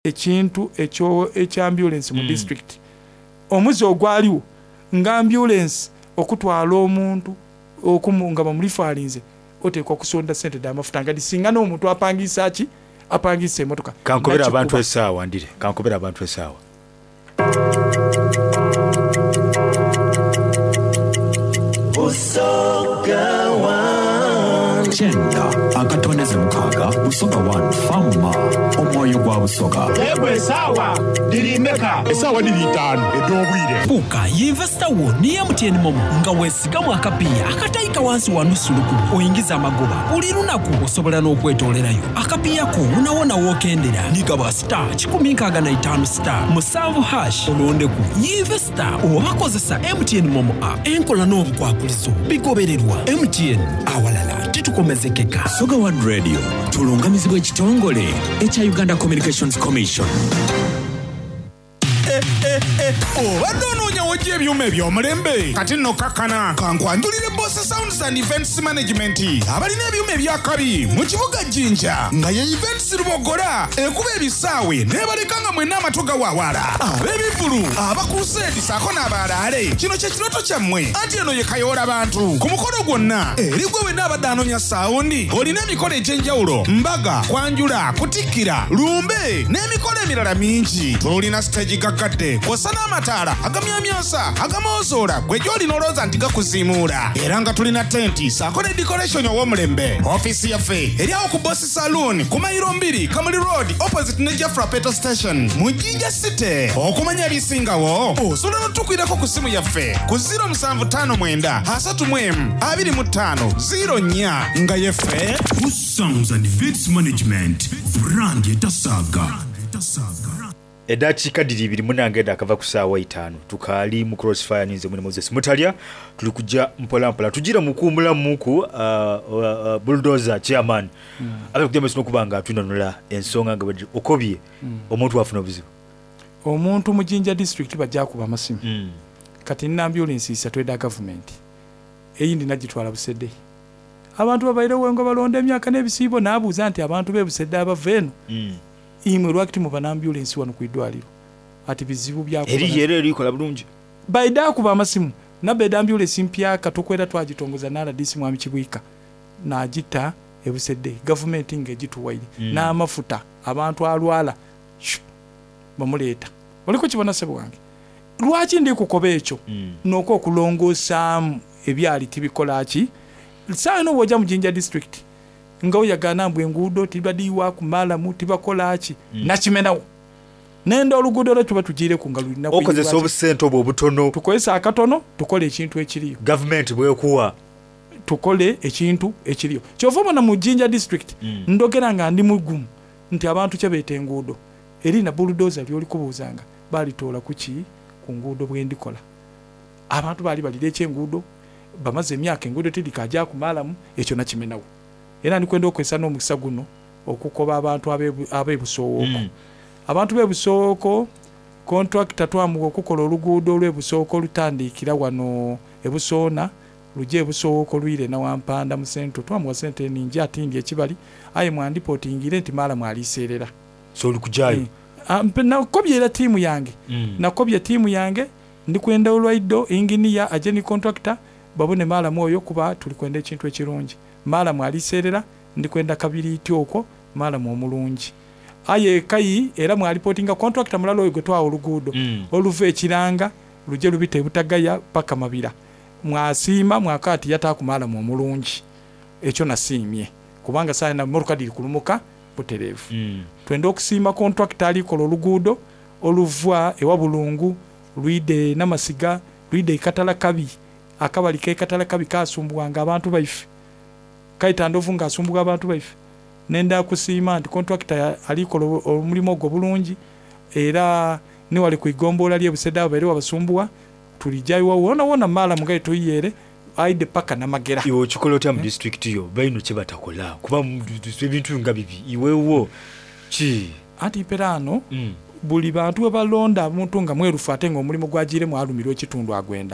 ekintu ekyo ambulance mu district omuzi ogwaliwo nga ambulance okutwala omuntu okumunga bamulifalinze oteekwa kusonda sente d'amafuta nga disinga n'omuntu apangisa emotoka. Kankobera abantu essaawa ndire kankobera abantu essaawa. Chenda akatoneze mukaga Busoga 1 Farma omwoyo gwa Busoga Ebwe sawa dirimeka esawa dilitano edobwire Buka yinvesta wo ni MTN momo nga wesigamu akapiya akatayika wansi wa nusu lukubu oyingiza amagoba buli lunaku osobola n'okwetolerayo akapiya ko unawona wokendera nigaba star 105 star musanvu hash olonde ku yinvesta obakozesa MTN momo app enkola n'obukwakulizo bigobererwa MTN awalala titukomezekeka. Soga One Radio tulungamizibwa ekitongole ekya Uganda Communications Commission. Badonoonya wajja ebyuma eby'omulembe kati nno kakkana kankwanjulire Boss Sounds and Events Management abalina ebyuma ebyakabi mu kibuga Jinja nga ye Events Lubogola ekuba ebisaawe n'ebaleka nga mwenna amatoga waawala ab'ebivulu abakuseedi saako n'abalaale kino kye kiroto kyammwe anti eno ye kayoola bantu ku mukolo gwonna eri gwe wenna abadde anoonya saawundi olina emikolo egy'enjawulo mbaga kwanjula kutikkira lumbe n'emikolo emirala mingi olina stage gakkadde kw'ossa n'amataala agamyamyosa agamozoola gwe gy'olina olowooza nti gakuziimuula era nga tulina tenti saako ne decoration ow'omulembe ofiisi yaffe eri awo ku Boss Saloon ku Mayiro 2 Kamuli Road opposite ne Jafra Petrol Station mu Jinja City. Okumanya ebisingawo osobola n'otukwirako ku simu yaffe ku 0759 33 25 nga yeffe Boss Sounds and Events Management brand etasaga. Edakiika diri ibiri munangenda akava ku ssaawa 5 tukali mu Crossfire ninze mwene Moses Mutalya tuli kujja mpola tujira mukumbula muku bulldozer chairman abe kujja mesino kubanga tunanula ensonga nga badi okobye omuntu afuna obuzibu omuntu mu Jinja district bajja kuba masimu kati nina ambulance isatweda government eyindi nagitwala Busedde abantu babaire wengo balonda emyaka n'ebisiibo n'abuuza nti abantu bebusedde abaveno imwe lwakiti mu ambulance wano ku idwaliro ati bizibu byako eri yere erikola bulungi baida kuba amasimu na bed ambulance mpya katokwera twagitongoza nala disi mwami Kibwika najita ebusedde government ngegituwaire n'amafuta abantu alwala bamuleta oliko kibona sebo wange lwaki ndi kukoba ekyo noko okulongoosa ebyali tibikola ki saa no wojja mu Jinja district nga oyagana mbwe nguudo tibadiwa kumala muti bakola ki nakimenawo nenda oluguudo lwe tuba tugire ku nga lulina okozesa obusente obwo obutono tukozesa akatono tukole ekintu ekiriyo government bwekuwa tukole ekintu ekiriyo kyova na mu Jinja district ndogera nga ndi mugumu nti abantu kyebete enguudo eri na bulldozer lyoli kubuuzanga bali tola kuki ku nguudo bwendikola abantu bali balire ekyenguudo bamaze emyaka enguudo tidikajja kumalamu ekyo nakimenawo era nikwenda okwesa n'omukisa guno okukoba abantu abebusooko abantu bebusooko contractor twamuwa okukola oluguudo lwebusooko lutandikira wano ebusoona luje ebusooko lwire na wampanda mu sento twamuwa sente ninja atindi ekibali aye mwandipotingire nti mala mwaliseerera so olikujayo nakobyera tiimu yange nakobye tiimu yange ndikwenda olwaido engineer ageni contractor babone mala mwoyo kuba tulikwenda ekintu ekirungi mala mwaliseerera ndikwenda kabiri ityoko mala omulungi aye kai era mwalipotinga contractor mulalo oyo gotwa oluguudo oluve ekiranga luje lubite butagaya paka mabira mwasiima mwakati yatakumala omulungi ekyo nasiimye kubanga saa na morukadi kulumuka buterevu twenda okusiima contractor ali kola oluguudo oluvwa ewa Bulungu lwide namasiga lwide katala kabi akabali ke katala kabi kasumbuwanga abantu baife kaita ndovu nga asumbuga abantu baife nenda kusiima nti contractor alikola omulimo gwo bulungi era ne wali kuigombola lye Busedde bali wabasumbuwa tulijayo wona mala mugaye tuyere aide paka na magera iwo chikolo tya mu district yo bayino chebatakola kuba ebintu nga bibi iwewo chi ati perano buli bantu balonda muntu nga mwerufu atenga omulimo gwajire mu alumiro ekitundu agwenda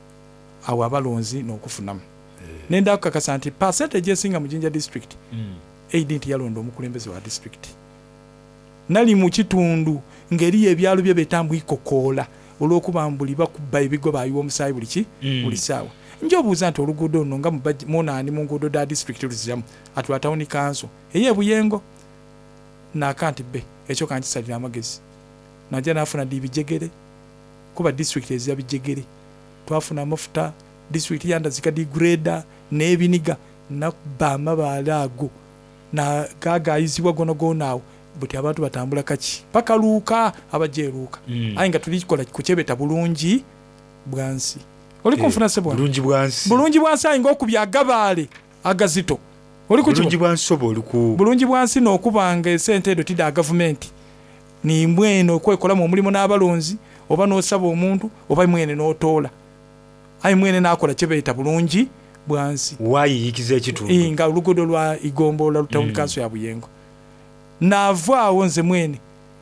awo abalonzi n'okufunamu nenda kukakasa nti percentage esinga mu Jinja district aident yalondo omukulembeze wa district nali mu kitundu ngeri ebyalo bye betambu ikokola olwokuba mbuli bakubba ebigo bayiwa omusaayi buli saawa njobuuza nti oluguudo luno nga munaani mu nguudo da district luzijamu atula tawuni kanso eyebuyengo nakanti be ekyo kankisalira amagezi najja nafuna dibijegere kuba district ezya bijegere twafuna amafuta district yandazika digreda n'ebiniga nakuba amabaale ago na gagayizibwa gonogoonawo buti abantu batambula kaki paka luuka abajeruuka aye nga tulikola kukyebeta bulungi bwansi oli konfuna sebo bulungi bwansi aye ng'okubya agabaale agazito oli ku bulungi bwansi sobo oli ku bulungi bwansi n'okubanga esente edo tida gavumenti ni mwene okwekolamu omulimu n'abalonzi oba n'osaba omuntu oba mwene n'otoola aye mwene n'akola kyebeta bulungi bwansi wayiyikiza ekitundu nga oluguudo lwa Igombola lutawuni kanso ya Buyengo navaawo nze mwene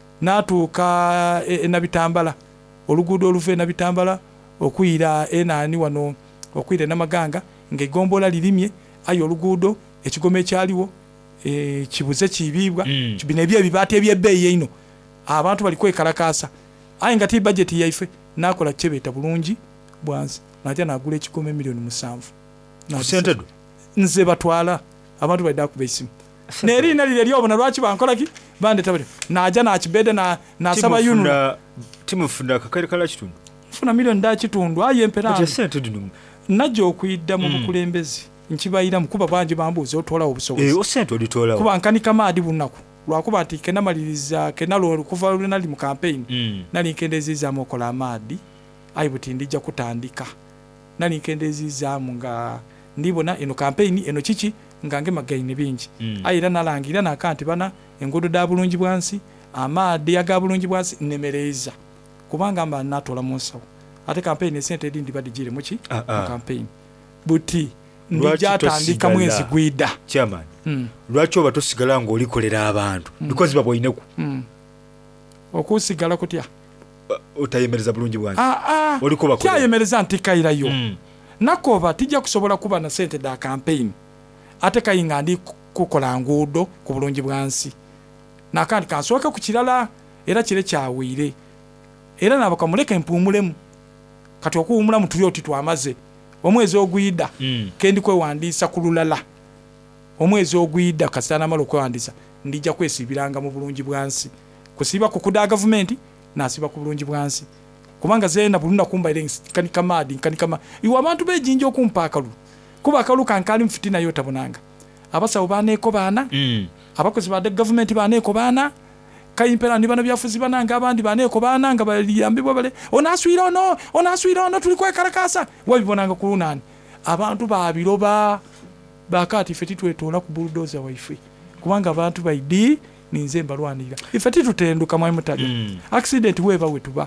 natuuka Nabitambala oluguudo oluva Nabitambala okuyira enaani wano okuyira Namaganga nga Igombola lirimye aye oluguudo ekigome ekyaliwo kibuze kibibwa kibina ebyo ebibaati ebyebbeeyi eno abantu bali kwekalakaasa aye nga ti budget yaife nakola kyebeta bulungi bwansi najja nagula ekigome $7,000,000 sente do nze batwala abantu baida kubeisimu neri nali lyo bona lwaki bankolaki bandeta bali najja nakibede nasaba yunu timufunda kakale kala kitundu funa million da kitundu aye empera sente do najja okuyidda mu bukulembezi nkibayira mukuba banji bambuze otola obusobozi osente oditola kuba nkanika maadi bunaku lwakuba ati kenamaliriza kenalo kuva nali mu campaign nali nkendeziza amokola maadi aye buti ndijja kutandika nali nkendeziza nga ndibona eno campaign eno chichi ngange magaine bingi ayira nalangira nakanti bana engudo da bulungi bwansi amaadi aga bulungi bwansi nemereza kubanga mba natola munsawo ate campaign esente edindi badigire muki campaign buti ndijatandika mwezi gwida chairman lwaki oba tosigala ngo olikolera abantu because baboyineku okusigala kutya otayemereza bulungi bwansi oliko bakola kyayemereza ntikairayo nakoba tijja kusobola kuba na sente da campaign ate kayinga ndi kukola nguudo ku bulungi bwansi nakandi kansooka ku kirala era kire kyawire era nabakamuleka empumulemu kati okuwumulamu tuli oti twamaze omwezi oguyida kendi kwewandiisa ku lulala omwezi oguyida kasana malo kwewandiisa ndijja kwesibiranga mu bulungi bwansi kusiba ku kuda government nasiba ku bulungi bwansi kubanga zena bulunda kumbaire kanika madi kanika iwa abantu bejinjo kumpakalu kuba akalu kankali mfitina yota bunanga abasawo baneko bana abakozi ba government baneko bana kayimpera ni bana byafuzi bananga abandi baneko bana nga baliyambibwa bale onaswira ono tuli kwekarakasa wabibonanga kulunani abantu babiroba bakati feti twetola ku bulldozer waife kubanga abantu baidi ninze mbalwanira ifeti tutenduka mwa mutali accident weba wetuba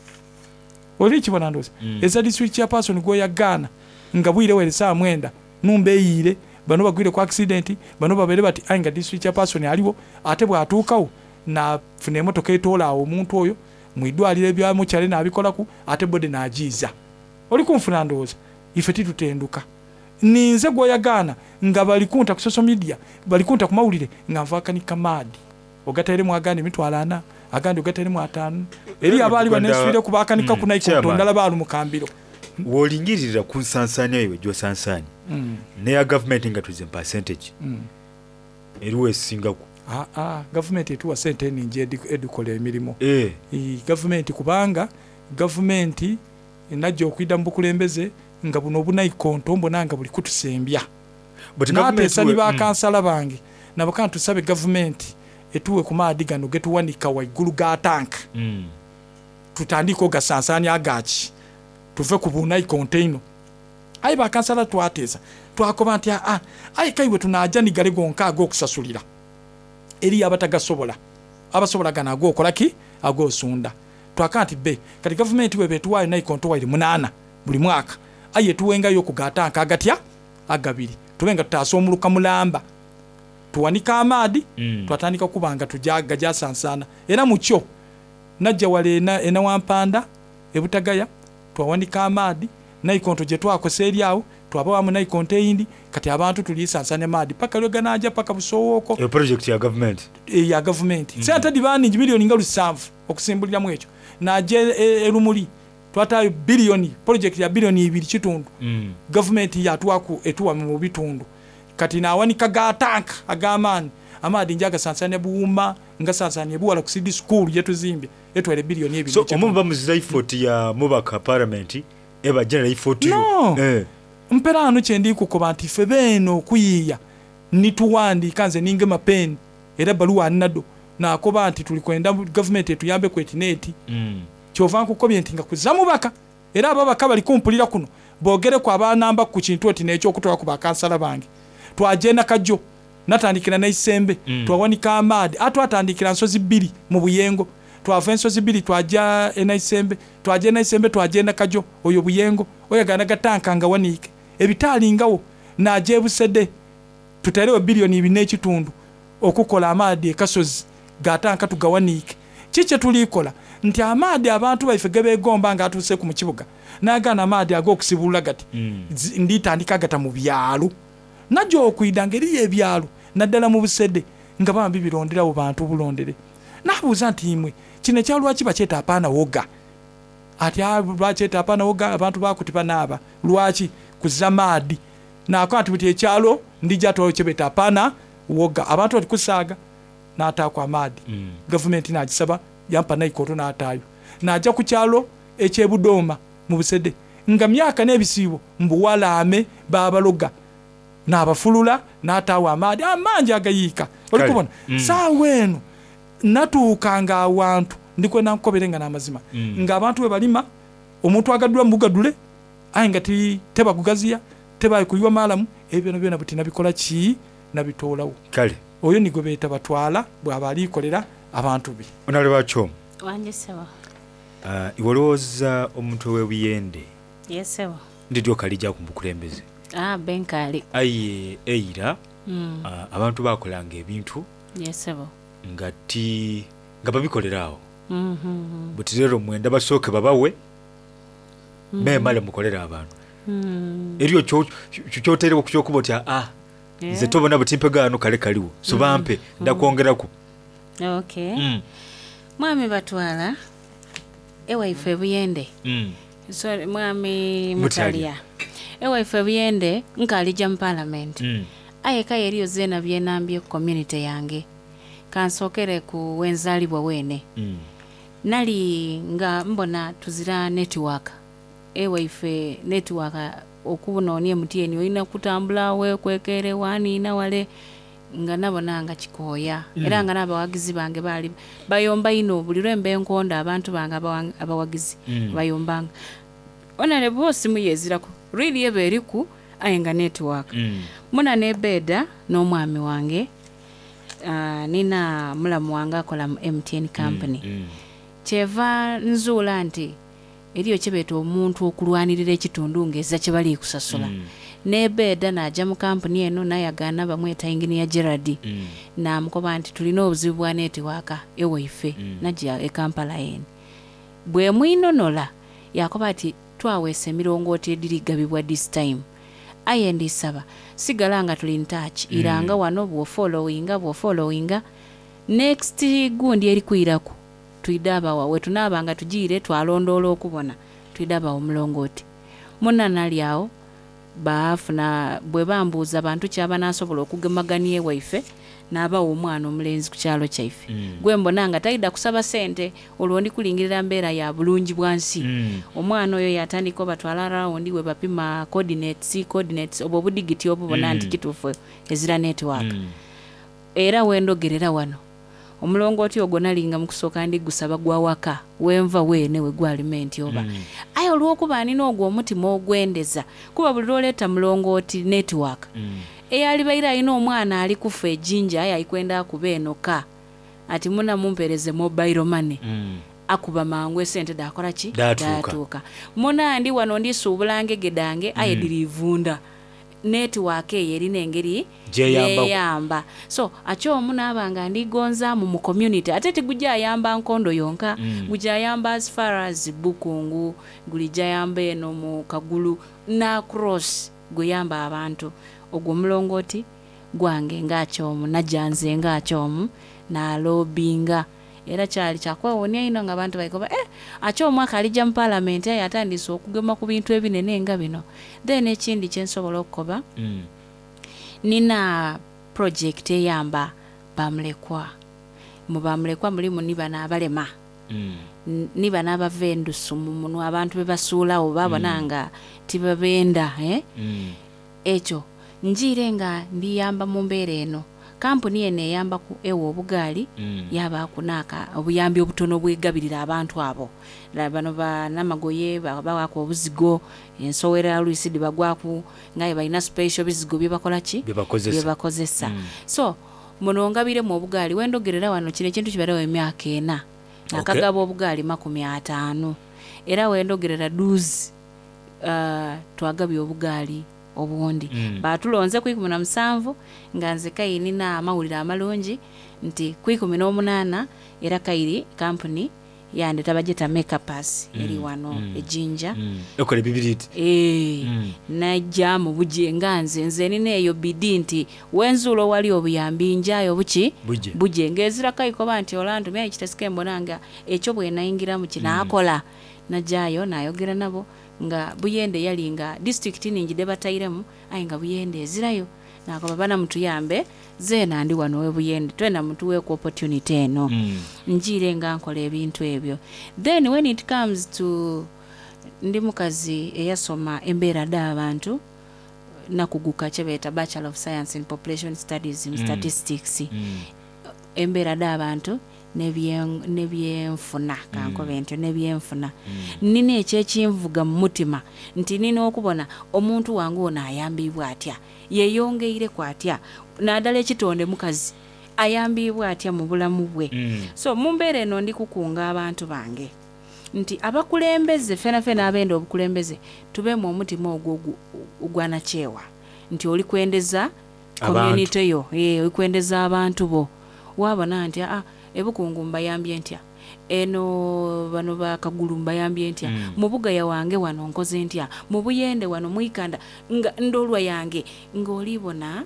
oli kibona ndoze eza district ya person go ya Ghana ngabwire wele saa mwenda numbe yire bano bagwire ku accident bano babere bati anga district ya person aliwo ate bwatukawo na fune motoka etola omuntu oyo mwidwalire bya mu cyale nabikolaku ate bode najiza oli kumfuna ndoze ifeti tutenduka ninze go ya Ghana ngabali kunta ku social media bali kunta ku mawulire ngamvaka ni kamadi ogatere mu agandi mitwalana agandi ogatere mu 5 eri abali baneswire kubakanika kuna iko ndala balu mukambiro wolingirira ku sansanya iwe jo sansanya ne ya government ngatuze percentage eriwe singaku government etuwa sente ninje edukole emilimo government kubanga government enajjo okwida mbukulembeze nga buno bunayikonto mbonanga buli kutusembya but government sani ba kansala bangi nabakantu sabe government etuwe kumaadi gano getuwanika waigulu ga tank tutandiko gasansanya agachi tuve kubuna ikonteino ayi bakansala twateza twakoba nti ayi kaiwe tunaja ni gale gonka ago kusasulira eri abatagasobola abasobola gana ago kolaki ago sunda twakanti be kati government we betuwayo na ikonto waire 8 buli mwaka ayi tuwenga yo kugatanka agatya agabiri tuwenga tutasomuluka mulamba tuwanika amadi twatandika kubanga tujaga jasansana era mucho najja wale ena wampanda ebutagaya twawanika amadi naikonto je twakoseri awo twaba wamu nayi contained kati abantu tulisansane maadi paka lyo ganaja paka busowooko e project ya government sente dibaningi milioni nga 7 okusimbuliramu ekyo naje erumuli twatayo project ya bilioni 2 government yatwaku etuwa mu bitundu kati nawanika gatanka agamani amadi njaga sansane buuma nga sansane buwala ku city school yetuzimbye etwere bilioni 2 so omumba muziza ifoti ya mubaka parliament eba general ifoti no. Mpera anu chendi kukoba nti febeno kuyiya nituwandi kanze ninge mapeni era baluwa nado na akoba nti tulikwenda government etuyambe ku etineti kyova nkukobye nti nga kuzamubaka era ababaka bali kumpulira kuno bogere kwa abanamba ku kintu oti nekyo okutoka ku bakansala bange twagenda kajjo natandikira naisembe twawanika amadi atwatandikira nsozi 2 mu buyengo twava ensozi 2 twaja enaisembe twagenda kajjo oyo buyengo oyagana gatanka nga wanike ebitali ngawo naje busede tuterewe bilioni 2 okukola amadi ekasozi gatanka tugawanike kiche tulikola nti amadi abantu baife gebegomba nga atuse ku mukibuga nagana amadi agokusibula gati nditandika gata mu byalo najo okuidangeri ebyalo naddala mu busede nga bambi birondera bantu bulondere nabuza nti imwe kine kyalwa kiba kyeta apana woga ati lwacheta apana woga abantu bakutipa naba lwachi kuzamadi nakwati buti ekyalo ndija to chebeta apana woga abantu balikusaga natakwa amadi government nagisaba yampa naikoto natayo naja ku kyalo ekyebudoma mu busede nga myaka nebisibo mbuwalame babaloga nabafulula natawa amadi amanje agayika olikubona saweno natukanga abantu ndikwe nankoberenga namazima nga abantu we balima omuntu agadula mbugadule ayingati teba kugaziya teba kuywa malamu ebyo byona butina bikola ki nabitolawo kale oyo nigo beta batwala bwabali kolera abantu bi onale bacho wanje sewa iwoloza omuntu we biyende yesewa ndidio kalija kumbukulembeze benkali aye eira abantu bakolanga ebintu yesewa ngati ngababikolerawo butirero mwenda basoke babawe memale mukolera abantu eriyo cyotere okuyokubotya nze tobona butimpegano kale kaliwo so bampe ndakwongerako okay mwami batwala ewaife buyende so mwami mutalia ewaife buyende nkalija mu parliament ayeka eriyo zena byenambye community yange kansokere ku wenzalibwa wene nali nga mbona tuzira network ewaife network okubona oni MTN oyina kutambula we kwekere wani na wale nga nabona nga kikoya era nga nabawagizi bange bali bayomba ino bulirembe enkonda abantu banga abawagizi bayombanga onale bosi muyezirako really eberiku ayenga network muna nebeda no mwami wange nina mulamu wange akola mu MTN company cheva nzula nti eriyo kyebeto omuntu okulwanirira ekitundu ngeza kyebali kusasula nebeda naja mu company eno nayagana bamweta engineer Gerard na mkoba nti tulina obuzibu bwa network ewaife najja e Kampala ene bwe mwinonola yakoba ati twawese mirongooti edirigabibwa this time ayendi saba sigalanga tuli in touch iranga wano bwo followinga next gundi eri kuiraku tuidaba wawe tunabanga tujire twalondola okubona tuidaba omulongoti muna nalyawo baafuna bwe bambuza abantu kyaba nasobola okugemaganie waife naba omwana omulenzi ku kyalo kyaife gwe mbonanga taida kusaba sente olwondi kulingirira mbera ya bulungi bwansi omwana oyo yatandika batwala round we bapima coordinates obo budigiti obo bonanti kitufu ezira network era wendogerera wano omulongoti ogonalinga mukusoka ndi gusaba gwa waka wenva wene we gwaliment oba ayo lwokuba nina ogwo omutima ogwendeza kuba buli loleta mulongoti network eyali baira ino omwana ali kufa ejinja ayikwenda kubenoka ati muna mumpereze mobile money akuba mangwe sente dakola ki datuka muna ndi wano ndi subulange gedange ayedirivunda network yerina engeri yamba so acho muna abanga ndigonza mu community atete gujja yamba nkondo yonka gujja yamba as far as Bukungu gulija yamba eno mu Kagulu na cross guyamba abantu ogwo mulongoti gwange ngakyomu najanze ngakyomu na lobinga era kyali kyakwewonya ino nga abantu bayikoba akyomwaka alijja mu parliament yatandise okugema ku bintu ebinene nga bino. Then ekindi kyensobola okukoba nina project eyamba bamulekwa. Mu bamulekwa mulimu nibana abalema nibana abavendusu mu munwa abantu bebasuulawo babona nga tibabenda ekyo njire nga ndiyamba mu mbeera eno. Kampuni eno eyamba ku ewa obugaali yaba kunaka obuyambi obutono bwegabirira abantu abo bano banamagoye bawako obuzigo ensowera luisidi bagwaku ngaye balina special bizigo byebakola ki byebakozesa. So muno ngabire mu obugaali wendogerera wano kino ekintu kibalewo emyaka 4 nakagaba obugaali 50 era wendogerera duzi twagabye obugaali obundi batulonze ku 17 nga nze Kaini na amawulire amalungi nti ku 18 era Kairi company yande tabajeta makeups eri wano ejinja ekole bibiriti na jamu bujenga nze nina eyo bidi nti wenzulo wali obuyambi njayo buje ngezira Kaiko banti Orlando mya kitesike mbonanga ekyo bwe nayingira mu kinakola najayo nayogera nabo nga buyende yalinga district ningi debatayiremu ayinga buyende ezirayo nakoba bana mtu yambe zena ndi wano we buyende twena mtu we ku opportunity eno njire nga nkola ebintu ebyo. Then when it comes to ndi mukazi eyasoma embeera d'abantu nakuguka kyebeta Bachelor of Science in Population Studies in Statistics embeera d'abantu nebyenfuna kankobe ntyo nebyenfuna nina ekyekimvuga mu mutima nti nina okubona omuntu wange ono ayambibwa atya yeyongeire kwatya nadala ekitonde mukazi ayambibwa atya mu bulamu bwe. So mu mbeera eno ndi kukunga abantu bange nti abakulembeze fena abenda obukulembeze tube mu omutima ogwana kyewa nti oli kwendeza community yo oli kwendeza abantu bo wabona nti ebukungu mbayambye ntya eno bano bakagulu mbayambye ntya mubuga ya wange wano nkoze ntya mu buyende wano muikanda ndolwa yange ngolibona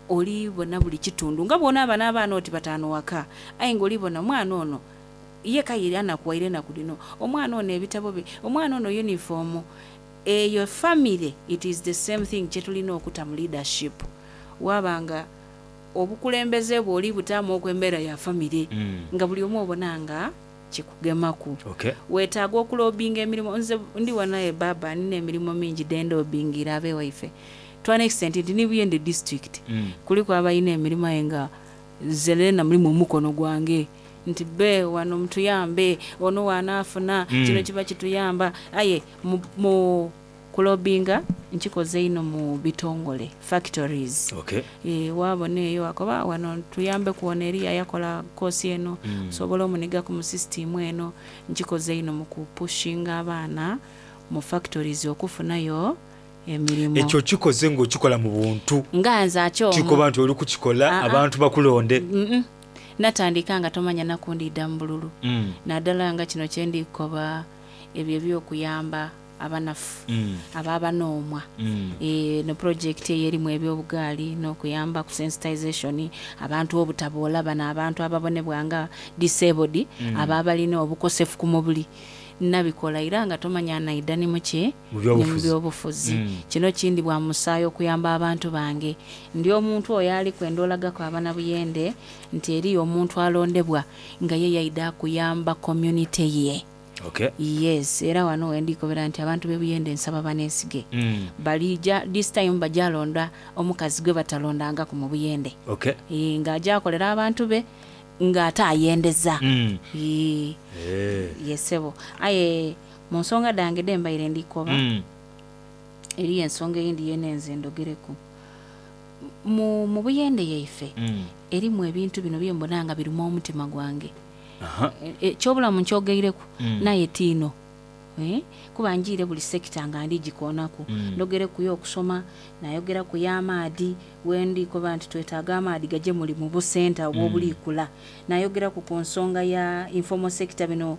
buli kitundu nga bona abana oti batano waka ayi ngolibona mwana ono ye kayirana kwaire na kudino omwana ono ebitabo be omwana ono uniform your family it is the same thing chetulina okuta mu leadership wabanga obukulembeze bwoli butamu okwembera ya family nga buli omu obonanga kikugemaku wetaaga okulobinga emirimu nze ndi wanaye baba nina emirimu mingi dendo bingira abe waife to an extent ndi buyende district kuliko abayina emirimu enga zelena mulimu mukono gwange nti be wano mtu yambe ono wanafuna kino kiba kituyamba aye mu kulobinga nchikoze ino mu bitongole factories waboneyo akoba wano tuyambe kuoneria yakola kosi eno sobola omuniga ku system eno nchikoze ino mu kupushinga abana mu factories okufunayo emirimu ekyo kikoze ngo kikola mu buntu nganza akyo kikoba nti oli kukikola abantu bakulonde natandika nga tomanya nakundi dambululu nadala nga kino kyendi koba ebyo byokuyamba abanafu ababa nomwa no project yeri mu ebyobugali no kuyamba ku sensitization abantu obutabola bana abantu ababonebwanga disabled ababa lino obukosefu ku mubuli nabikola iranga tomanya na idani muche mubyobufuzi kino kindi bwa musayo kuyamba abantu bange ndi omuntu oyali kwendolaga kwa abana buyende nti eri omuntu alondebwa nga ye yaida kuyamba community ye yes era wano endikobera nti abantu bebuyende nsaba banesige balija this time bajalonda omukazi gwe batalondanga ku mubuyende nga ajakolera abantu be nga atayendeza yesebo aye monsonga dange demba ile ndikoba eri ensonga yindi yenenze ndogereku mu buyende yeife eri mu ebintu bino byembonanga birumu omutima gwange chobula munchogeireko naye tino kubanjire buli sector nga ndi gikonaku ndogere kuyo okusoma nayogera ku yamaadi wendi ko bantu twetaga amaadi gaje muri mu bu center obuli kula nayogera ku konsonga ya informal sector bino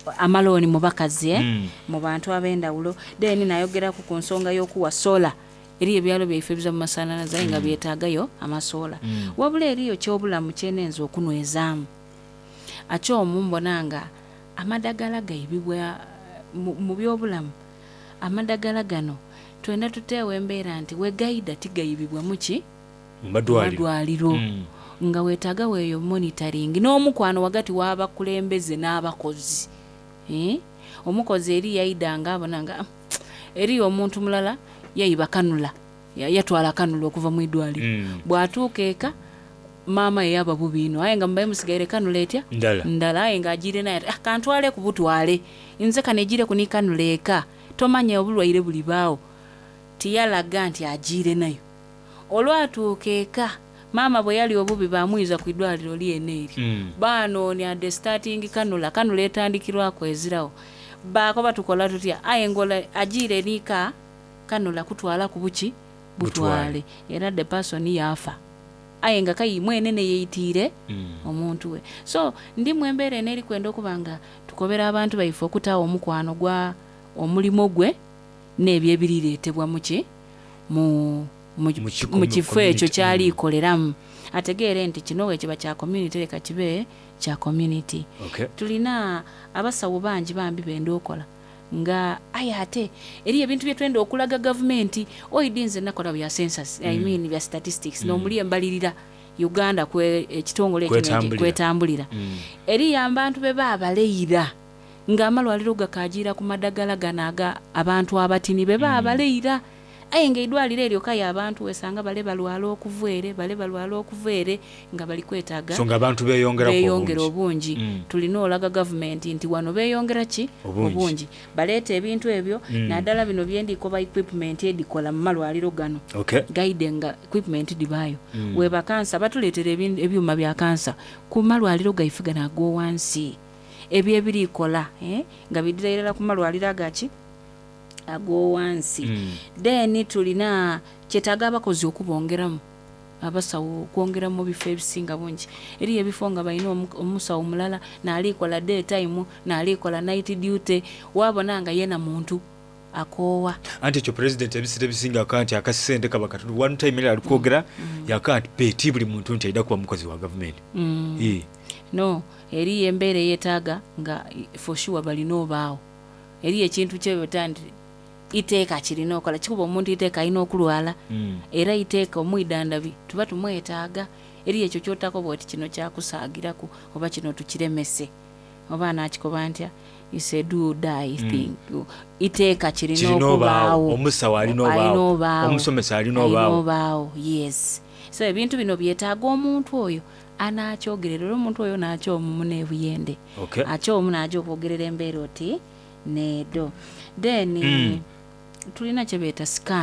amaloni mu bakazi mu bantu abenda ulo then nayogera ku konsonga yokuwa solar eri ebyalo byaife biza mu masanalaze nga byetaagayo amasoola wabula eriyo kyobulamu kyenenza okunywezaamu akyomu mbona nga amadagala gaibibwa mu byobulamu amadagala gano twenda tuteewo embeera nti wegaida tigaibibwa muki madwaliro nga weetaaga weeyo monitoring n'omukwano wagati w'abakulembeze n'abakozi omukozi eri yaidanga abona nga eri omuntu mulala yayiba kanula yatwala kanula okuva mu idwaliro bw'atuuka eka maama yeyaba bubino aye nga mbaye musigaire kanula etya ndala aye nga agire naye kantwale ku butwale nze kanegire ku kanula eka tomanya obulwaire buli baawo tiyalaga nti agire nayo olwatuuka eka maama bwe yali obubi bamwiza ku idwaliro lyeneeri baanoonya the starting kanula etandikirwako ezirawo baako batukola tutya aye ngola agire nika kanula kutwala ku buki butwale era the person yafa aye nga kayimwene ne yeitiire omuntu we so ndi mwembeere neeri kwenda okubanga tukobera abantu baife okutaawo omukwano gwa omulimo gwe n'ebyebirireetebwa muki mu kifo ekyo kyali ikoleramu ategeere nti kino wekiba kya community leka kibe kya community tulina abasawo bangi bambi benda okola nga aye ate eri ebintu byetwenda okulaga gavumenti oidinze nakola bya census I mean bya statistics n'omuli embalirira Uganda ekitongole kwetambulira eri abantu be baabaleira nga amalwaliro gakagira ku madagala ganaga abantu abatini be baabaleira aye nga idwaliro eryo kaya abantu wesanga bale balwala okuveere nga bali kwetaaga so nga abantu beyongera obungi tulina olaga gavumenti nti wano beyongera ki obungi baleeta ebintu ebyo naddala bino byendiko ba equipment edikola mu malwaliro gano guide nga equipment dibaayo weba kansa batuleetera ebyuma bya kansa ku malwaliro gaife gano ago wansi ebyo ebirikola nga bidirira ku malwaliro agaki ago wansi then tulina kyetaaga abakozi okubongeramu abasawo kwongeramu bifo ebisinga bungi eri ebifo nga balina omusawo mulala naalikola daytime naalikola night duty wabona nga yena muntu akoowa anti ekyo president ebisire ebisinga akanti akasente kaba katundu one time era alikwogera yakanti peti buli muntu nti aida kuba mukozi wa gavumenti no eri embeera eyetaaga nga for sure balina obaawo eri ekintu kyebetandi iteeka kirina okola kikuba omuntu iteeka alina okulwala era iteeka omwidandabi tuba tumwetaaga eri ekyo kyotako bwoti kino kyakusaagiraku oba kino tukiremese oba nakikoba ntya ise do die thing iteeka kirina okubaawo omusawo alina obaawo omusomesa alina obaawo yes so ebintu bino byetaaga omuntu oyo anakyogerera omuntu oyo nakyomu n'ebuyende akyomu najo okwogerera embeera oti needo then tulina kyebeeta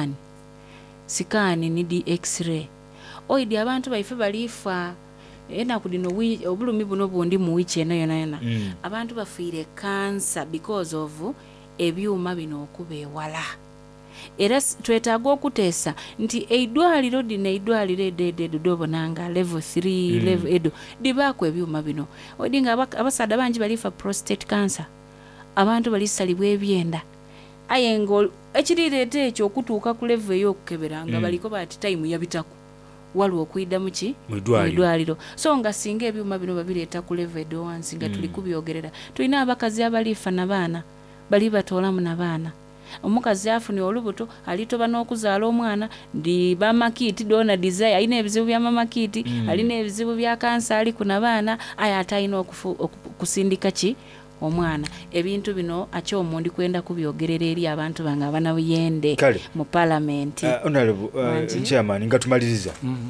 scan ni x-ray oidi abantu baife balifa enaku dino obulumi buno bundi mu wiiki eno yona abantu bafiire cancer because of ebyuma bino okuba ewala era twetaaga okuteesa nti eidwaliro dino eidwaliro edeedo dobonanga level 3 level edo dibaako ebyuma bino oidi nga abasaada bangi balifa prostate cancer abantu balisalibwa ebyenda aye ngo ekirireeta ekyo okutuuka ku level ey'okukebera nga baliko bati time yabitaku waliwo okuyida muki mu idwaliro so nga singa ebyuma bino babireeta ku level edo wansi nga tuli kubyogerera tulina abakazi abalifa n'abaana bali batoolamu n'abaana omukazi afune olubuto alitoba n'okuzaala omwana ndi bamakiti dona desire alina ebizibu bya mamakiti alina ebizibu bya kansa ali ku n'abaana aye atalina okusindika ki omwana ebintu bino akyomundi kwenda kubyogerera eri abantu bange abanabuyende mu parliament honorable chairman nga tumaliriza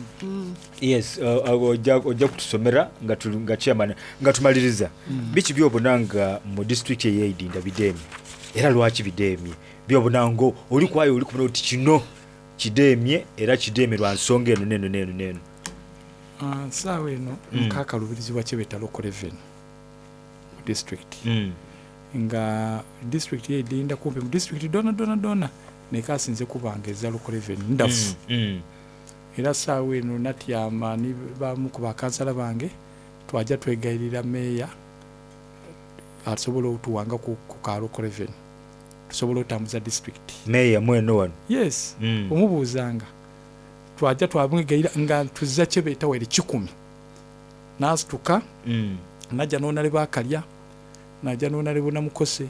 yes ojja kutusomera nga chairman nga tumaliriza biki byobonanga mu district yeidinda bidemi era lwaki bidemye byobonango oli kwayo oli kumira oti kino kidemye era kidemye lwa nsonga eno neno saawa eno nkakalubirizibwa kyebeta local revenue district nga district yeidinda kumpe mu district dona nekasinze kubangeza local revenue ndafu era saawa eno natyama ni bamu ku bakansala bange twajja twegayirira meya asobola otuwanga ku ka local revenue tusobola otambuza district meya mweno wano yes omubuuzanga twajja twamwegayira nga tuzza kyebeta wali 10 nasituka najja nonale bakalya najja nonale bonamukose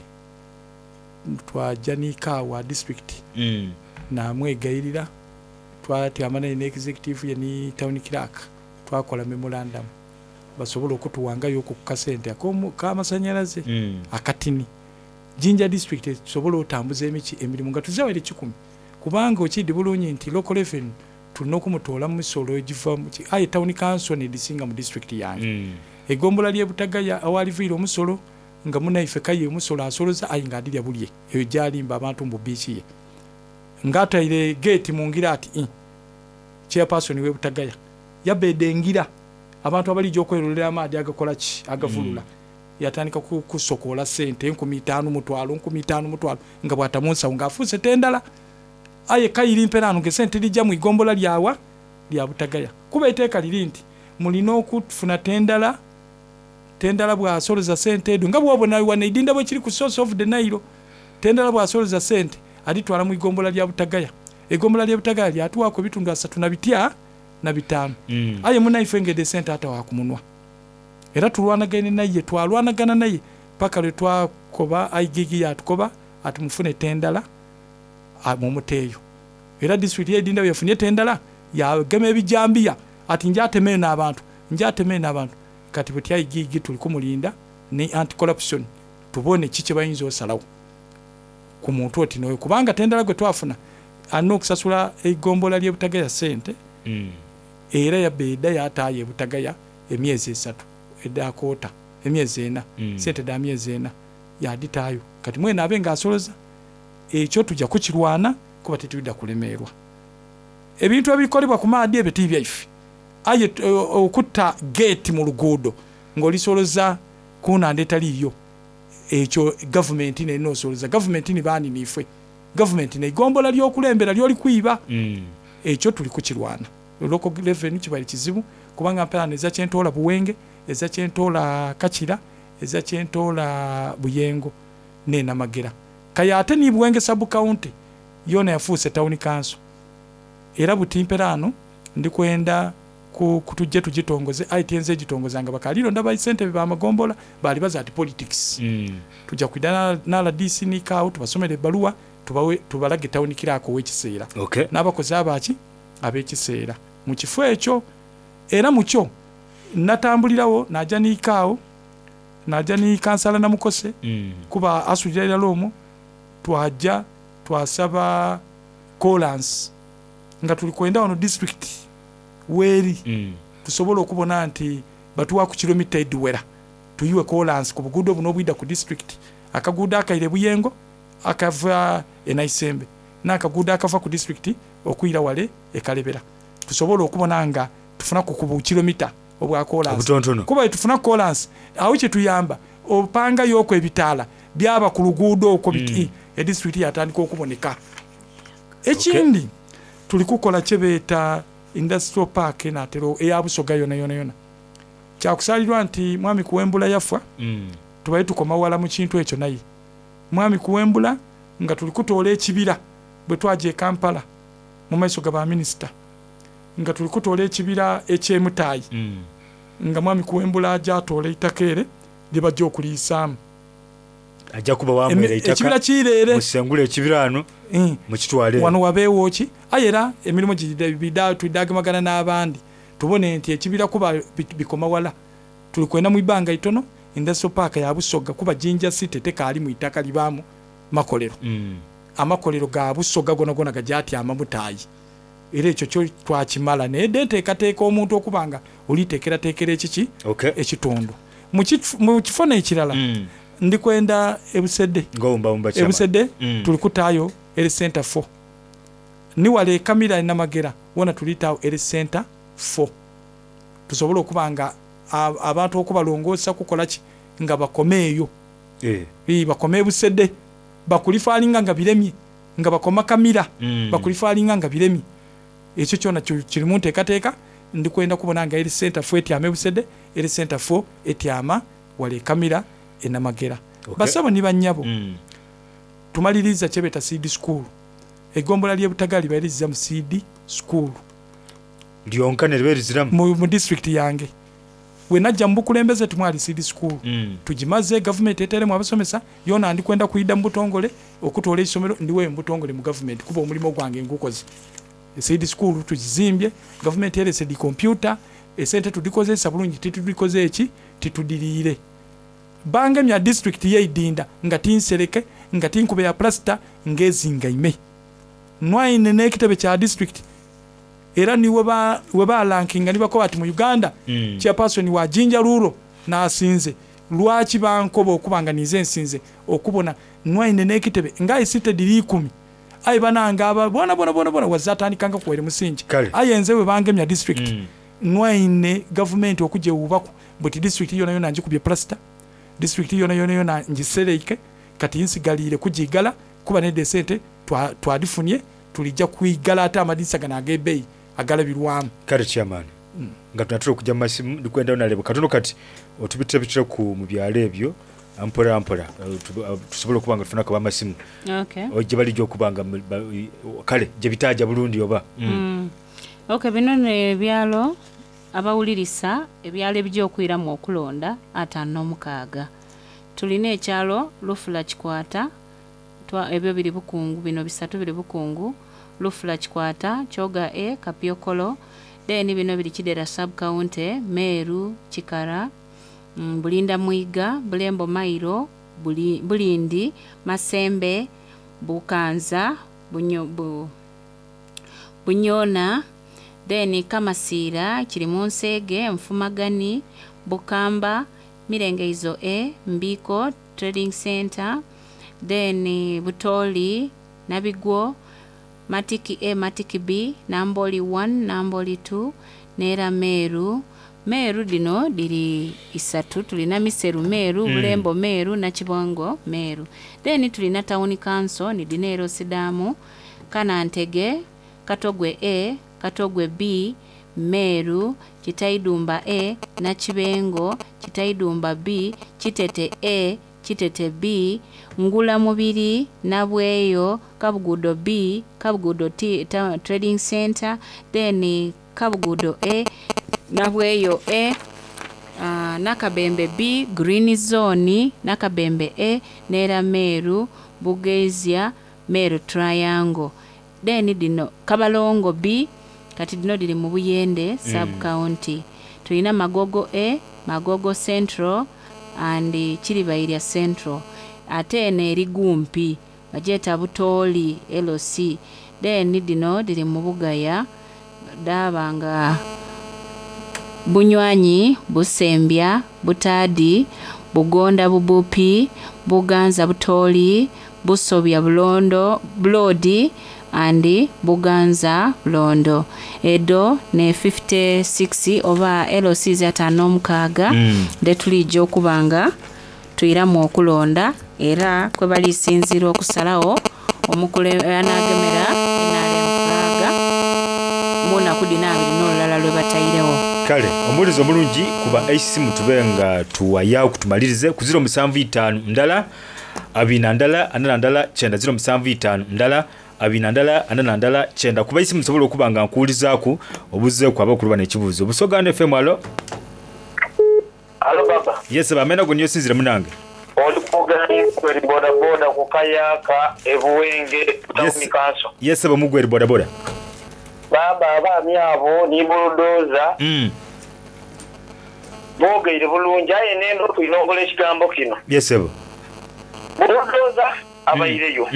twajja nikaawa district namwegayirira twatyamana ne executive ye ni town clerk twakola memorandum basobola okutuwangayo ku kasente akamasanyalaze akatini Jinja district tusobola otambuza emirimu nga tuzawe 10 kubanga okidi bulungi nti local revenue tulina okumutola mu misolo egiva aye town council nedisinga mu district yange egombola lye Butagaya awaliviira omusolo nga munaife kaye omusolo asoloza aye nga adirya bulye eyo jalimba abantu mu beach ye ngataire gate mungira ati chairperson we Butagaya yabedengira abantu abali jokwerolera amaadi agakola ki agavulula yatandika kusokola sente 15,000 mutwalo nga bwatamunsa nga afuse tendala aye kayiri mperano nge sente lijja mu igombola lyawa lya Butagaya kuba iteeka liri nti mulina okufuna tendala bwa soloza sente edu nga bwobona wanidinda bwe kiri ku source of the Nile tendala bwa soloza sente aditwala mu igombola lya Butagaya egombola lya Butagaya lyatuwako bitundu 3 na 5 aye munaife ngede sente atawa kumunwa era twalwanagana naye paka lwe twakoba aigigi yatukoba ati mufune tendala mu muteeyo era district yedinda yafunye tendala yagema ebijambiya ati njateme n'abantu kati buti aigigi tuli kumulinda ne anti corruption tubone kiche bayinzo osalawo ku muntu oti noyo kubanga tendala gwe twafuna anokusasula egombola lye Butagaya sente era ya beda yataye Butagaya emyezi 3 edakota emyezi 4 sente da myezi 4 yaditayo kati mwena abenga asoloza ekyo tujja kukirwana kuba tetubida kulemerwa ebintu ebikolebwa ku maadi ebiti byaife aye okutta gate mu luguudo ngolisoloza kuna ndetaliyo ekyo government ne nosoloza government ni bani nifwe government ne igombola lyokulembera lyoli kuiba ekyo tuli kukirwana local revenue kibali kizibu kubanga mpana eza kyentola Buwenge eza kyentola Kachira eza kyentola Buyengo ne Namagera kayate ni Buwenge sub county yona yafuse town council era butimperano ndikwenda kutujje tujitongoze ITNZ jitongozanga bakaliro ndaba sente ba magombola bali bazati politics tujja kwidana na DC ni kawo tubasomere baluwa tubalage town kirako wekiseera n'abakozi abaki abekiseera mu kifo ekyo era mucho natambulirawo najja nikaawo najja ni kansala na mukose kuba asujira lomo twajja twasaba clearance nga tulikwenda ono district weri tusobola okubona nti batuwa ku kilomita edwera tuyiwe clearance ku bugudo buno bwida ku district akaguda akaire Buyengo akava enaisembe nakaguda akava ku district okuyira wale ekalebera tusobola okubona nga tufuna ku kilomita obwa clearance kuba tufuna clearance aho kye tuyamba opanga yoko ebitala byaba ku lugudo okwo biti e district yatandika okuboneka ekindi tulikukola chebeta industrial park natero eyabusoga yona kyakusalirwa nti mwami kuwembula yafa tubaye tukoma wala mu kintu ekyo naye mwami kuwembula nga tulikutola ekibira bwe twaje Kampala mu maiso ga ba minister nga tulikutola ekibira ekyemutayi nga mwami kuwembula aja atole itakere libajja okulisamu ajja kuba wamwera itaka ekibira kirere musengule ekibirano mu kitwale wano wabeewo ki ayera emirimu gidda tudagamagana n'abandi tubone nti ekibira kuba bikoma wala tulikwenda mu ibanga itono industrial park ya Busoga kuba Jinja City tekali mu itaka libamu makolero amakolero ga Busoga gona gajati amamutayi era ekyo kyo twakimala ne deteekateeka omuntu okubanga olitekera ekiki ekitundu mu kifona ekirala ndikwenda Ebusede Ebusede tulikutayo eri center 4 ni wale kamera na Magera wona tulitawo eri center 4 tusobola okubanga abantu okubalongosa kukola ki nga bakomeeyo bakome Ebusede bakulifalinga nga biremye nga bakoma kamera bakulifalinga nga biremye ekyo kyona kiri mu nteekateeka ndikwenda kubona nga eri center 4 etyama Ebusede eri center 4 etyama wale kamera enamagera basabo ni banyabo tumaliriza kyebeta seed school egombola lye Butagali bayiriza mu seed school lyonka ne beriziramu mu district yange we najja mbukulembeze tumwali seed school tujimaze government eteremu abasomesa yona andi kwenda kuyida mbutongole okutola isomero ndiwe mbutongole mu government kuba omulimo gwange ngukoze seed school tujizimbye government erese di computer esente tudikozesa bulungi titudikoze eki titudiriire bange mya district ye idinda nga tinsereke nga tinkube ya plaster ngezinga ime nwaine nekitebe kya district era ni weba ranking ni bako ati mu Uganda chairperson wa Jinja Rural na asinze lwachi bankobo okubanga nize nsinze okubona nwaine nekitebe nga isite diri 10 ai bananga aba bona wazatandikanga kwere musinji ayenze we bange mya district nwaine government okuje ubako but district yona njikubye plaster district yona njisereke kati insigalire kujigala kuba ne desente twadifunye tulijja kuigala ata amadisa gana agebei agalabirwamu kale chairman nga tunatera okujja masimu ndikwenda onalebo katono kati otubitira bitira ku mu byalo ebyo ampola tusobola okubanga tufuna kwa masimu ojje bali okubanga kale je bitaja bulungi oba okay bino ne byalo abawulirisa ebyalo ebijja okwira mu okulonda ataano mukaaga tulina ekyalo Lufula Kikwata ebyo biri bukungu bino bisatu biri bukungu Lufula Kikwata Choga Kapiokolo then bino biri Kidera sub county Meru Chikara Bulinda Mwiga Bulembo Mairo Bulindi Masembe Bukanza Bunyona then Kamasira Kirimunsege Mfumagani Bukamba Mirengeizo Mbiko Trading Center then Butoli Nabigwo Matiki A Matiki B Namboli 1 Namboli 2 Nera Meru dino diri isatu tulina Miseru Meru Bulembo Meru na Kibongo Meru then tulina Town Council ni Dinero Sidamu Kanantege Katogwe A Katogwe B Meru Kitaidumba A na Kibengo Kitaidumba B Kitete A Kitete B Ngula Mubiri Nabweyo Kabugudo B Kabugudo Trading Center then Kabugudo A Nabweyo A Nakabembe B Green Zone Nakabembe A Nera Meru Bugezia Meru Triangle then dino Kabalongo B kati dino dili mu Buyende sub county tulina Magogo A Magogo Central and Kiribairya Central ate ne Ligumpi bajeta Butoli LOC then dino dili mu Bugaya dabanga Bunywanyi Busembya Butadi Bugonda Bubupi Buganza Butoli Busobya Bulondo Blodi and Buganza Londo edo ne 56 over LOC zatano mukaaga de tulijja okubanga tuyiramu okulonda era kwe bali sinzira okusalawo omukule anagemera enale mukaaga muna kudina abiri n'olulala lwe batayirewo kale omulizo omulungi kuba isimu tubenga tuwaya okutumalirize ku 075 ndala abina ndala anana ndala 9 ndala abina ndala anana ndala 9 kuba isimu sobola okubanga nkuulizaku obuze ku abakulu n'ekibuzo Obusoganda FM alo baba yes baba mena gonyo sinzira munange oli kugani kweri boda boda kukayaka ebuwenge kutawuni kanso yes baba mugweri boda boda baba abami abo ni bulldozer bogeire bulungi aye nendo twinongola ekigambo kino yes baba bulldozer abayireyo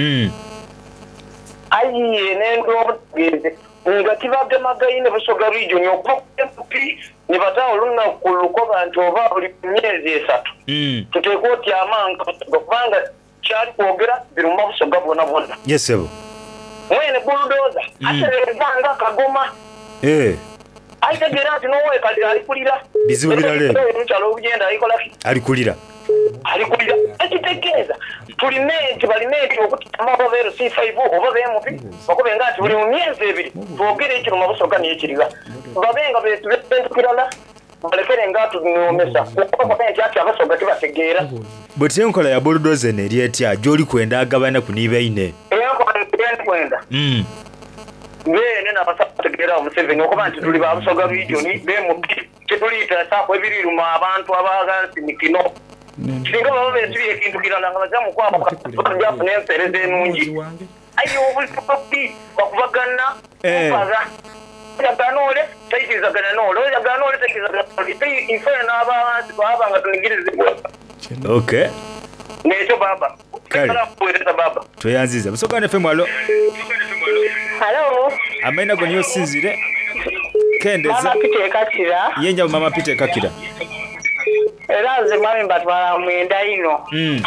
ayiye nendo geze nga kibadde magayine Busoga region okupi ne batawo lunaku luko bantu oba buli myezi esatu tuteekwa oti amanga kubanga kyali kwogera biruma Busoga bwona yes baba mwene bulldozer aterevanga kagoma aitegera ati nowe kali alikulira bizibu birale nchalo ugenda alikulira ekitegeza tulineti balineti okutama bavero C5 oba bemupi bakubenga ati buli myezi ebiri twogere ekiruma Busoga n'ekiriga babenga betu kirala balekere nga tunyomesa okuba nti ati abasoga tibategeera bwe enkola ya bulldozer eri etya gy'oli kwenda agabana ku niibaine kwenda bene nabasategeera omuseveni okuba nti tuli babusoga regioni bemuti kyetuliyita saako ebiriruma abantu abagansi mikino singa baba besibye ekintu kirala nga baza mukwabajafuna ensereza enungi ayo obulipopi bakubagana baga yaganole taikizagana nolo yaganole taikizagana ife n'abantu baba nga tunigirizibwa okay nekyo baba kala kuweleza baba tweyanziza Busogane FM alo Hello amaina go niyo sinzire kendeza Mama Pite Kakira yenja Mama Pite Kakira era nze mami mbatwala mwenda ino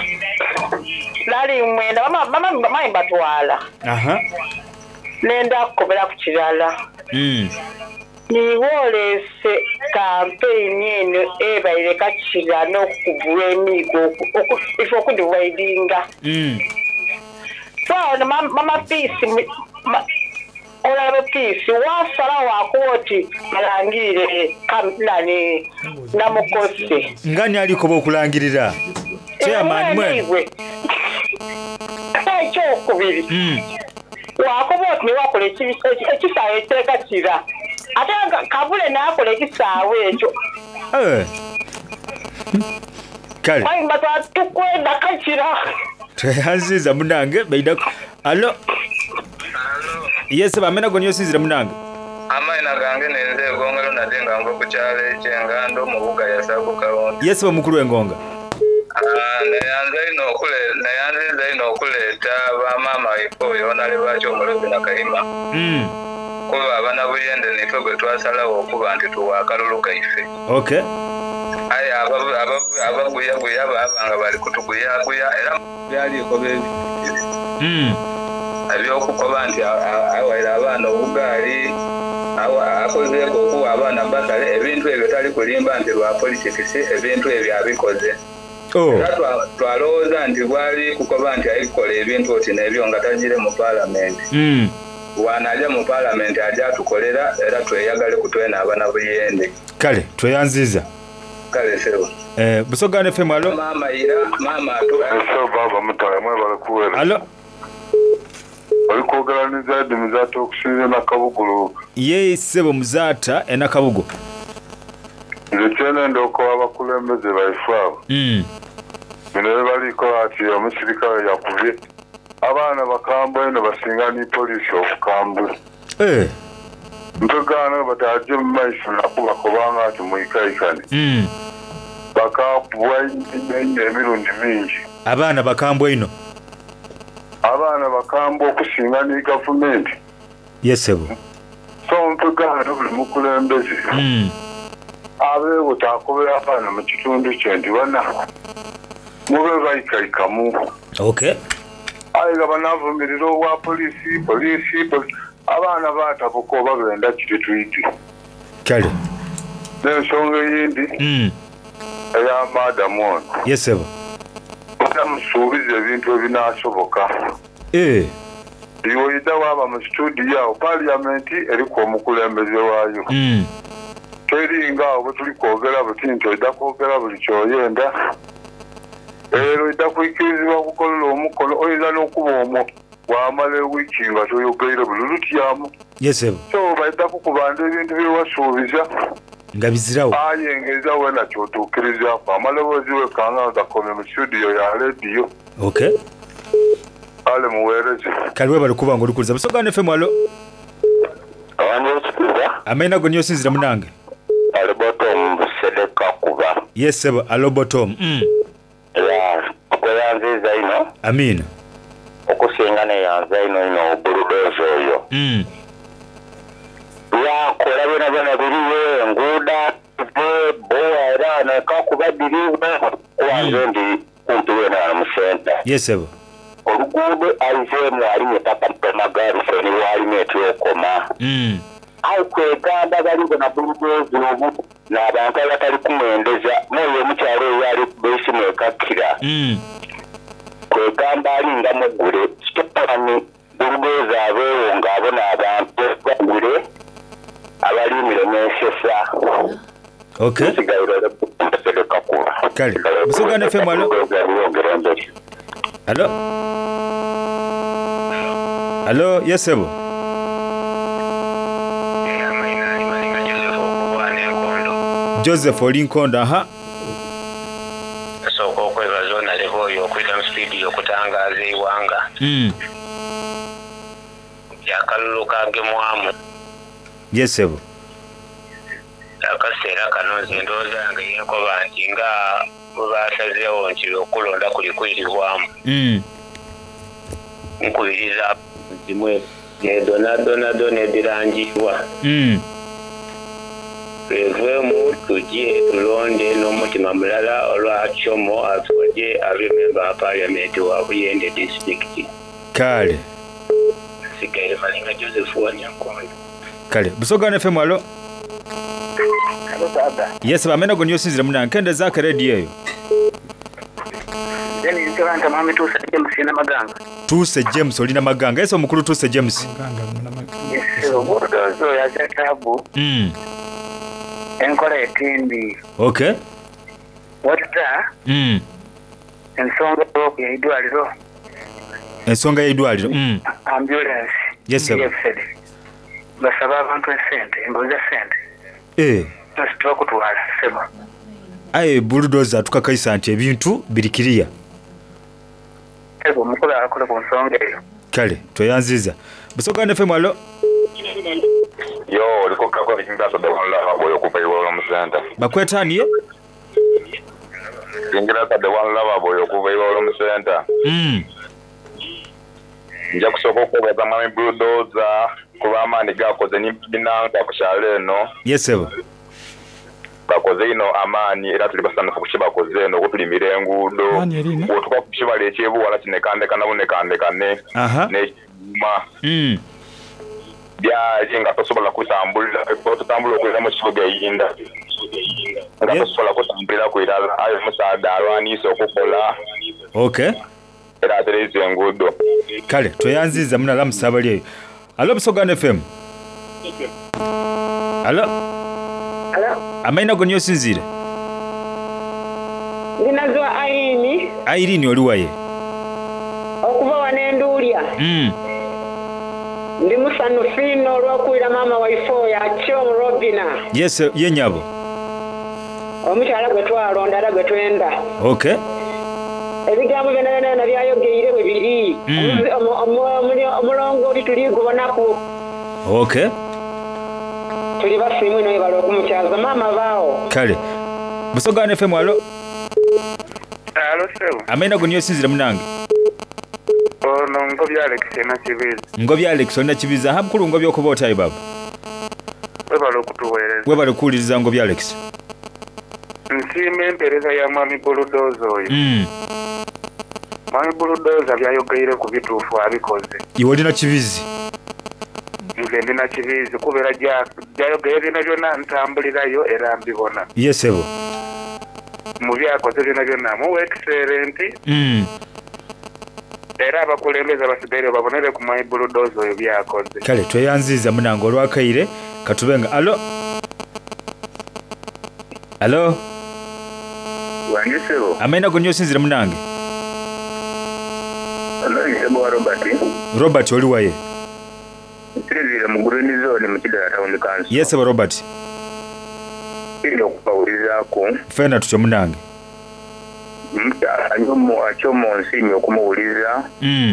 lali mwenda mama mami mbatwala nenda kukobera ku kirala niwolese campaign eno ebaire kakira n'okugula emigo ife okudividinga so mama peace olabo peace wasala wakuoti malangire kamlani namukosi ngani aliko bokulangirira chairman mwe kyokubiri wakuboti niwakola ekisaawe ekyerekakira ate kabule nakola ekisaawe ekyo kale tukwenda kakira tweyanziza munange baidako alo yes bamena go niyo sinzira munange amaina gange nenze egonga lunadde nga ngo kukyalo ekyengando mu buga yasaku kawondi yes bamukulu engonga nayanze ino okuleeta bamama ifo yonale baki omulozi nakayima kuba abana buyende nife gwe twasalawo okuba nti tuwaakalulu kaife okay aye abaguyaguya babanga bali kutuguyaguya era byaliko bebi ebyokukoba nti awaira abaana obugaali akozeeko okuwa abaana basale ebintu ebyo tali kulimba nti lwa politikisi ebintu ebyo abikoze twalowooza nti bwali kukoba nti ayikola ebintu oti nebyo nga tagire mu paalamenti wanajja mu paalamenti ajja atukolera era tweyagale kutwena abana buyende kale tweyanziza kale sebo Busogane FM alo mama ira mama atu baba mutale mwe balikuwera alo balikogeraniza edi muzata okusinza nakabugulu ye sebo muzata enakabugo nze kyenenda okuwa abakulembeze baifaabo bino baliko ati omusirikale yakubye abaana bakambwe eno basinga ni polisi obukambwe mpegana bataje mu maiso nakuba kubanga ati muikaikane bakabwa emirundi mingi abaana bakambwe ino abaana bakambwe okusinga ni gavumenti yesebo so mpegana buli mukulembeze abeewo takubera abaana mu kitundu kye nti bana mube baikaikamu okay ayi nga banavumirira obwa polisi abaana baatabuka oba benda kitituyiti kale n'ensonga eyindi eya maadamu ono yesebo otamusuubiza ebintu ebinaasoboka iwoyidda waaba mu situdiyo awo paaliyamenti eriku omukulembeze waayo teringa awo bwe tuli kwogera buti nti oyidda kwogera buli kyoyenda ero oyidda kuikirizibwa okukolera omukono oyinza n'okuba omwo wamala ewiiki nga toyogeire buli lutyamu yesebo so bayidda kukubanda ebintu byewasuubiza nga bizirawo ayengeza wena kyotuukirizaako amaloboozi wekanga gakomye mu studio ya rediyo okay ale muweereze kaliwe bali kuba nga olikuliza Busogane FM alo amaina go niyo sinzira munange Alobotom busedeka kuba yesebo alobotom ya okuyanziza ino amina okusinga neyanza ino bulldozer oyo yakola byona biriwe enguuda bowa era nekakuba diriwe kubanze ndi kumpi wena mu center yesebo oluguudo alizeemu alimu etaka mpemagari feni walimu etyokoma ayi kwegamba baligo na bulldozer obu n'abantu abatali kumwendeza n'oyo omukyalo oyo ali besimu ekakkira kwegamba alinga mugule kitopani bulldozer abeewo ng'abo n'abantu bagule abalimire n'ensesa Okay. Kale. Busogana FM alo. Hello. Hello, yes sir. Joseph Olinkondo, aha. So kokwebaza zona levo yokwita mu studio okutangaza iwanga. Yakalulu kange mwamu. Yes sir. Akaseera kano nze ndowooza nga yenkoba nti nga basazeewo nti okulonda kuli kuyitibwamu. Nkubiriza zimwe nedonadonado nedirangibwa. Tweveemu tujje tulonde n'omutima mulala olwa Kyomo atwajje abe member wa parliament wa Buyende district. Kale. Sigaire Malinga Joseph Wanyankondo. Kale. Busogana FM alo. Yes, bamena go nyosinzira muna nkende za radio yo. Then nziranga mami Tuse James na Maganga. Tuse James olina Maganga. Yeso mukuru Tuse James. Yes, obudozo ya Jakabu. Enkola etindi. Okay. Wata? Ensonga y'eddwaliro. Ensonga y'eddwaliro. Ambulance. Yes sir. Basaba abantu esente, embuza sente. Tukutwala sema. Aye bulldozer tukakaisa nti ebintu birikiriya. Ego mukula akola ku nsonga eyo. Kale toyanziza. Busogana FM alo. Yo liko kako bikingaso de wala boyo kupewa mu center. Bakwetaniye? Ingirasa de wala boyo kupewa mu center. Nja kusoko ko beza mami bulldozer kuba amani gakoze n'ibinanga kushale no. Yes sir. Bakoze ino amani era tuli basana kukibakoze no kutulimira enguudo. Otuka kukibala ekyebu wala kinekande kanabone kande kane. Ne ma. Bya jinga tosobola kutambulira tutambula okwera mu kibuga yinda. Nga tosobola kutambulira kwira ayo musaada alwaniisa okukola. Okay. Era terezi enguudo. Kale toyanziza muna la musabali eyo. Alo Busogana FM. Alo. Amaina go nyosinzire. Ndinazwa Aini. Irene oliwaye. Okuva wanendulia. Ndi musanu fino olwakuira mama waifo ya Kyomo Robina. Yes yenyabo. Omukyala gwe twalonda gwe twenda. Okay. Ebigambo byonna byayogeire bwe biri. Omulongo oli tuligubonako. Okay. Tuli basimu ino ebala okumukyaza mama baawo. Kale. Busogana FM alo. Alo sebu. Amaina go nyosinzira munange. Ono ngobya Alex na Kibiza. Ngobya Alex na Kibiza habukulu ngobya okubota ibaba. Webala okutuweereza. Webala kuuliriza ngobya Alex. Nsime empereza ya mami bulldozer oyo. Mami bulldozer byayogeire ku bituufu abikoze. Iwe olina Kibizi. Nze ndina Kibizi kubeera gyayogeire byonna ntambulirayo era mbibona. Yes sebo. Mu byakoze byonna mu excellent. Era abakulembeze basigaire babonere ku mami bulldozer oyo byakoze. Kale tweyanziza munango olwakaire katubenga. Alo. Alo. Wanyesebo. Amaina go nyosinzira munange. Ano Robert. Robert oliwaye. Tirezira mu Green Zone mu Kidala Town Council. Yes sebo Robert. Ino kupawulizako. Fena tucho munange. Anyomo Kyomo nsinyo okumuwuliza.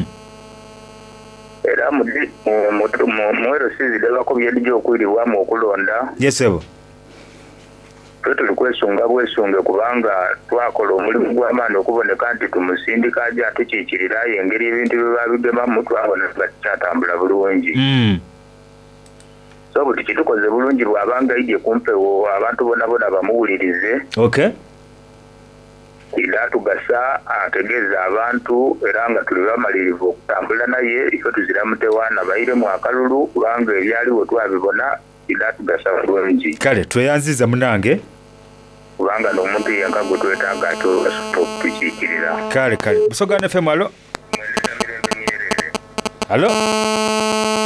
Era mwero sizidala ko byedjo okwiriwamu okulonda. Yes sebo. Tuli bwesunge kubanga twakola omulimu gw'amaani okuboneka nti tumusindika ajja tukiikirira engeri ebintu bye babigemamu twabona bakyatambula bulungi. So buli kitukoze bulungi bw'abanga ijje kumpewo abantu bonna bamuwulirize. Okay. Era tugasa ategeeza abantu era nga tuli bamalirivu okutambula naye ife tuzira mutewaana bayire mu akalulu kubanga ebyaliwo twabibona era tugasa bulungi. Kale tweyanziza munange. Kubanga n'omuntu yenka gwe twetaaga tukiikirira. Kale. Busogana FM alo. Alo.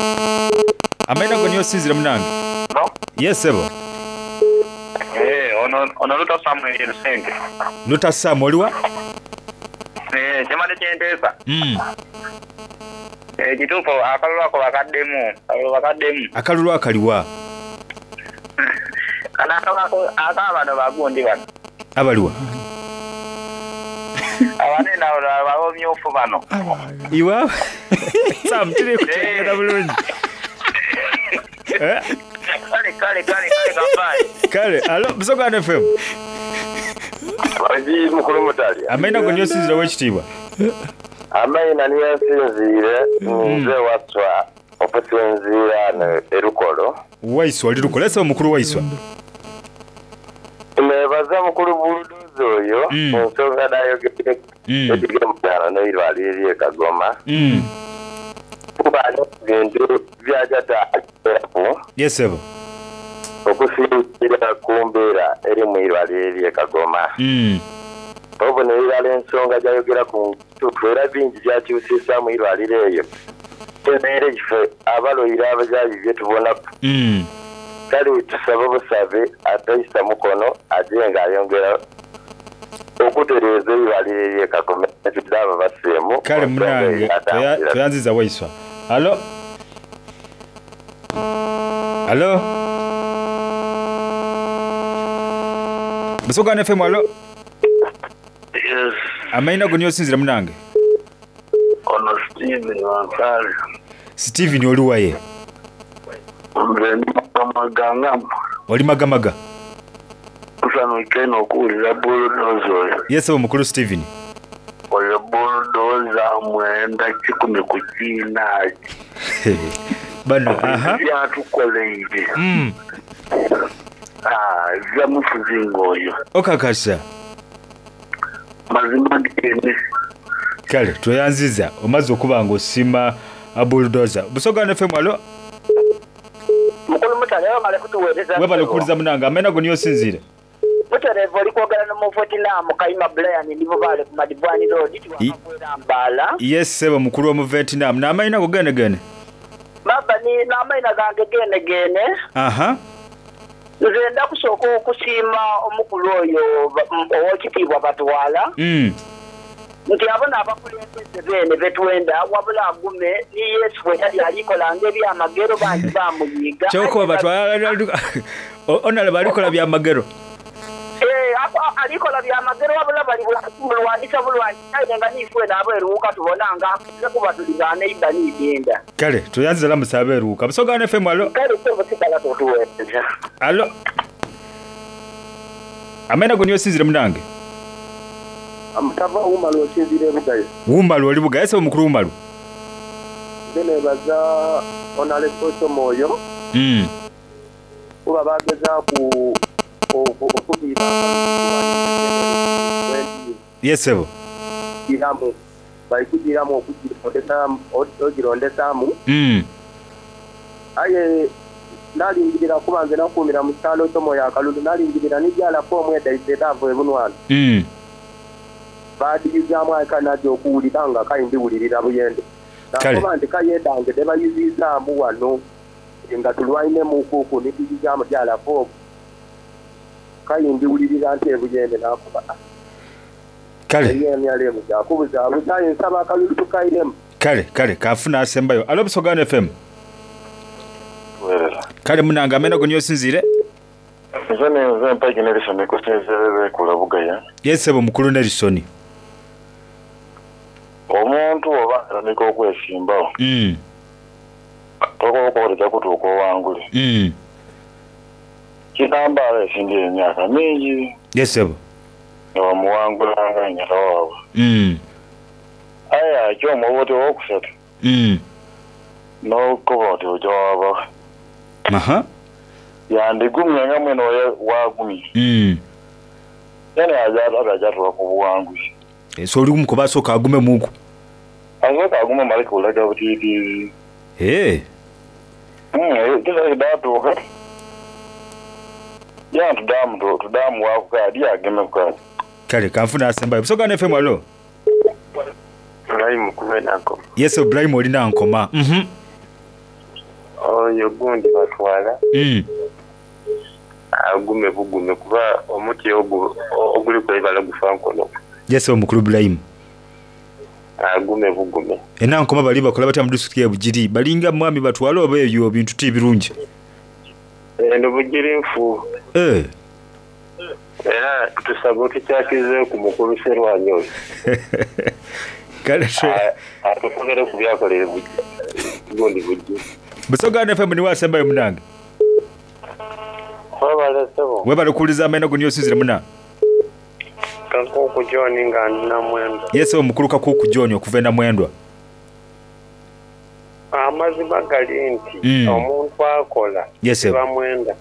Amaina go nyosinzira munange. No. Yes sebo. Ono ono Luta Samuel Sente. Luta Sam oliwa? Chemade chentesa. Kituufu akalulu ako bakaddemu. Akalulu akaliwa? Kana akabano bagundi bano. Abaliwa? Abanene abamyufu bano. Iwa? Sam tiri kutegera bulungi. Kale, alo, Busogana FM. Waji mukuru mutali. Amaina gonyo sinzira wekitibwa. Amaina niyo sinzire nze watwa okusinzira ne erukolo. Waiswa ali rukolo ese mukuru waiswa. Nebaza mukuru buludozo oyo nsonga dayo gete. Etige mutala no irwali ye Kagoma. Kubano bintu byajata akerapo. Yes sir. Okusinzira kumbera eri mu irwali ye Kagoma. Obo ne irwali ensonga jayogera ku tutwera bingi byakyusisa mu irwali eyo. Temere ife abaloira abajaji byetubona. Kale tusaba busabe atayisa mukono ajenga ayongera okutereza irwali ye Kagoma tudaba basemu. Kale munange tuyanziza waiswa. Alo. Alo. Busogana FM alo. Yes. Amaina gonyo sinzira munange. Ono Steven Wankali. Steven oliwaye. Mbreni maganga. Oli magamaga. Kusano ikeno okuwulira bulldozer. Yes mukuru Steven. Oyo bulldozer mwenda 10 ku kinaji. Bano aha. Byatukoleire. Byamufuzinga oyo. Okakasha. Mazima gene. Kale tuyanziza omaze okubanga osima bulldozer. Busogana FM alo. Mukulu mutale bamale kutuweereza. Webale kuliza munanga amena gonyo sinzire. Mutale voli kwogala no Vietnam Kayima Brian nibo bale ku Madibwani Road tuwakwera mbala. Yes seba mukuru wa mu Vietnam na amaina go gene. Baba ni na amaina gange gene. Aha. Nzenda kusoko okusima omukulu oyo owokitibwa batwala. Nti abona abakulembeze bene betwenda wabula agume ni Yesu wetali alikola ngeri amagero bantu bamuyiga. Choko batwala onale balikola bya magero. Alikola bya magero wabula bali bulwandisa ayenga nifwe nabo eruka tubonanga kuba tuligane ibani idenda. Kale tuyanzira musabe eruka. Busogana FM alo. Kale tubutikala tutuweereza. Alo. Amena gonyo sinzire munange. Amutava umalu osinzire bugaye. Umalu oli bugaye ese mukuru umalu. Dene baza onale soso moyo. Kuba bageza ku okupira. Yes sebo. Iramu. Baikujiramu okujirondetamu. Aye nalingirira kubanze nakumira mu kyalo kyomo yakalulu nalingirira nijala ko mweda isetavu ebunwana. Badiyuzamu akanaje okuwuliranga kayindi wulirira buyende. Nakoma nti kayedange debayizizaamu wano nga tulwaine mukuku nituyizaamu jala ko kayindi wulirira nti ebuyende nakuba. Kale. Yemyale mujakubuza abuzaye nsaba akalulu tukairemu. Kale kafuna asembayo. Alo Busogana FM. Kale munanga amena gonyo sinzire. Nze mpagi Nelson kusinzire kula bugaya. Yes sebo mukuru Nelson. Omuntu oba niko okwesimbawo. Tokokoleza kutuuka owangule. Kitambala esindi emyaka mingi. Yes sebo. Omuwangulanga nyata wawe. Aya kyomo obote wokusatu. Nokuba oti ojawaba. Aha. Yandigumye nga mwene wagumye. Yene ajatwa ku buwanguzi. So oli kumukoba soka agume muku. Azoka agume malika ulaga butiti. Kisa datu wakati. Ya tudamu wakuka adi ageme kwa. Kale kanfuna asembayo. Busogana FM alo. Ibrahim kumena nkoma. Yes Ibrahim oli na nkoma. Oyo gundi batwala. agume bugume kuba omuti oguli kwebala gufa nkono. Yes omukulu Ibrahim. Agume bugume. Enankoma bali bakola batya mu district ya Bugiri balinga mwami batwala oba ebyo bintu tibirungi. Eno Bugiri nfu. Era tusaboke kyakize ku mukulu Serwanyo. Kale atufugere ku byakolere Bugiri. Bugiri. Busogana FM ni wasemba munanga. Webale kuliza amena gunyo sizire muna. Kakuku John nga na mwendo. Yes omukulu Kakuku John okuvenda mwendwa. Amazima gali nti omuntu akola bamwenda.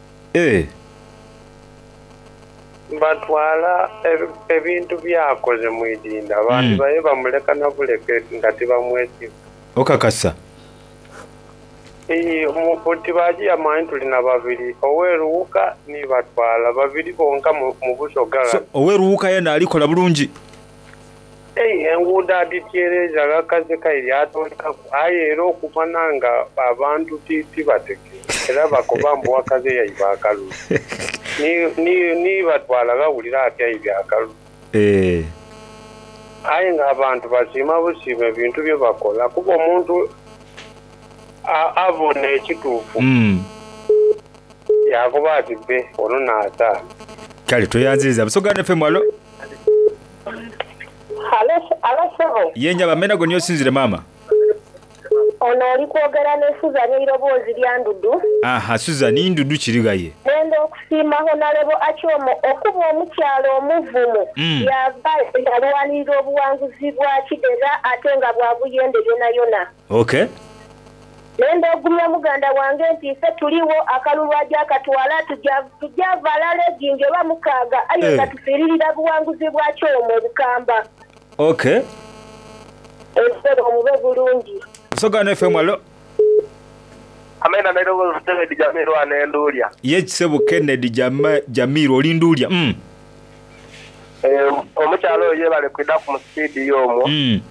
Batwala ebintu byakoze mu idinda abantu baye bamuleka na buleke nga tibamwesi. Okakasa. Mukuti baji amanyi tulina babiri oweruuka ni batwala babiri bonka mu busogala. Oweruuka yena alikola bulungi. Enguudo adityereeza gakaze kairi atoleka ayera okufananga abantu tibateke era bakoba mbu wakaze yayiba akalu ni batwala bawulira ati yayiba akalu. Aye nga abantu basiima busiima ebintu bye bakola kuba omuntu abona ekituufu yakuba ati be ono naata. Kale toyanziriza Busogana FM alo. Sebo. Yenja bamena gonyo sinzire mama. Ono oli kwogera ne Susan Iroboozi lya Ndudu. Aha Susan Ndudu kirigaye. Nendo okusiima Honorable Achomo okuba omukyalo omuvumu yalwanirira obuwanguzi bwa Kidera ate nga bwabuyende yona. Okay. Nendo ogumya muganda wange nti ffe tuliwo akalulu ajja akatwala tujja valale ginge bamukaaga aye nga tufiiririra buwanguzi bwa Kyomo Bukamba. Okay. Esero omube bulungi. Busogana FM alo. Amena nairo Kennedy Jamiru anendulia. Yekisebo Kennedy Jamiru olindulia. Omukyalo ye bale kwida ku musidi yomo.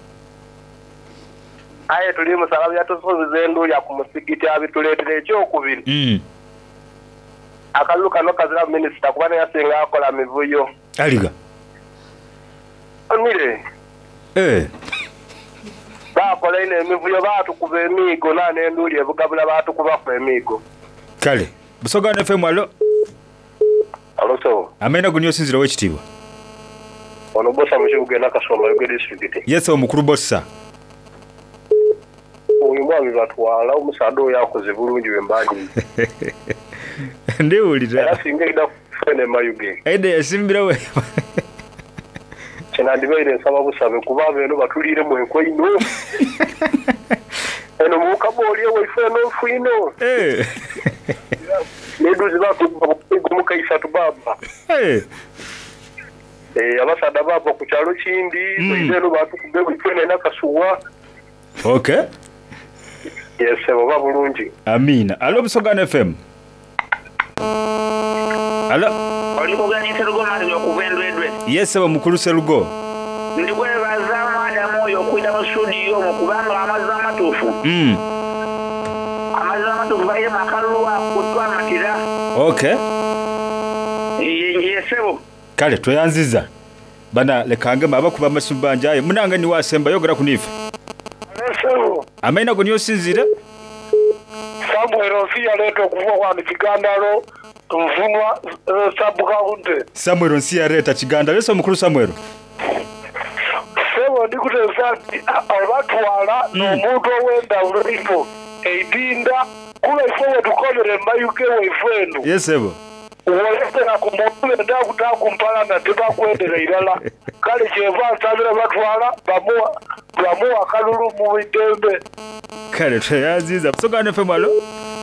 Aye tuli musalamu yatusubiza endulia ku musigiti abituleetere ekyokubiri. Akalu kano kazira minisita kubana yasinga akola mivuyo. Aliga. Amire. Bakola ine emivuyo batukuba emigo n'enduuli ebugabula batukuba ku emigo. Kale Busogana FM alo. Alo so. Amena gunyo sinzira wekitibwa. Ono bossa mushibuge nakasoma yuge district. Yes omukulu bossa. Uyu mwami batwala omusado yakoze bulungi wembanyi. Ndiwulira. Era singa ida fene mayuge. Ede yasimbira we. Chenandibaire nsaba busabe kuba beno batulire mu enkoino. Eno mukaboli wefeno fuino. Neduzi bakugumukaisa tubaba. Abasada baba ku kyalo kindi bino batukube kwene nakasuwa. Okay. Yes, baba bulungi. Amina. Alo Busogana FM. Alo. Oli kuganisa rugo mali okuvendwedwe. Yes mukulu Serugo. Ndikwebaza madamu oyo kwida mu studio mu kubanga amaza amatufu. Amaza amatufu baye makaluwa kutwa matira. Okay. Yesebo. Kale toyanziza. Bana lekange mabakuba masumbanja aye munanga ni wasemba yogera kunife. Yesebo. Amaina gonyo sinzira. Samuel Onsia leto kuva kwa Kigandalo. Tumfunwa sabuka hunde. Samuel Onsia leta Kigandalo. Yeso mukulu Samuel. Sebo ndikutesati abatwala n'omuntu owenda ulifo eidinda kule ifo tukolere mbayuke wefendo. Yesebo. Uwolesera ku muntu enda kutakumpala na tibakwendera irala. Kale kyeva nsabira batwala bamuwa akalulu mu bidembe. Kale twayaziza Busogana FM alo.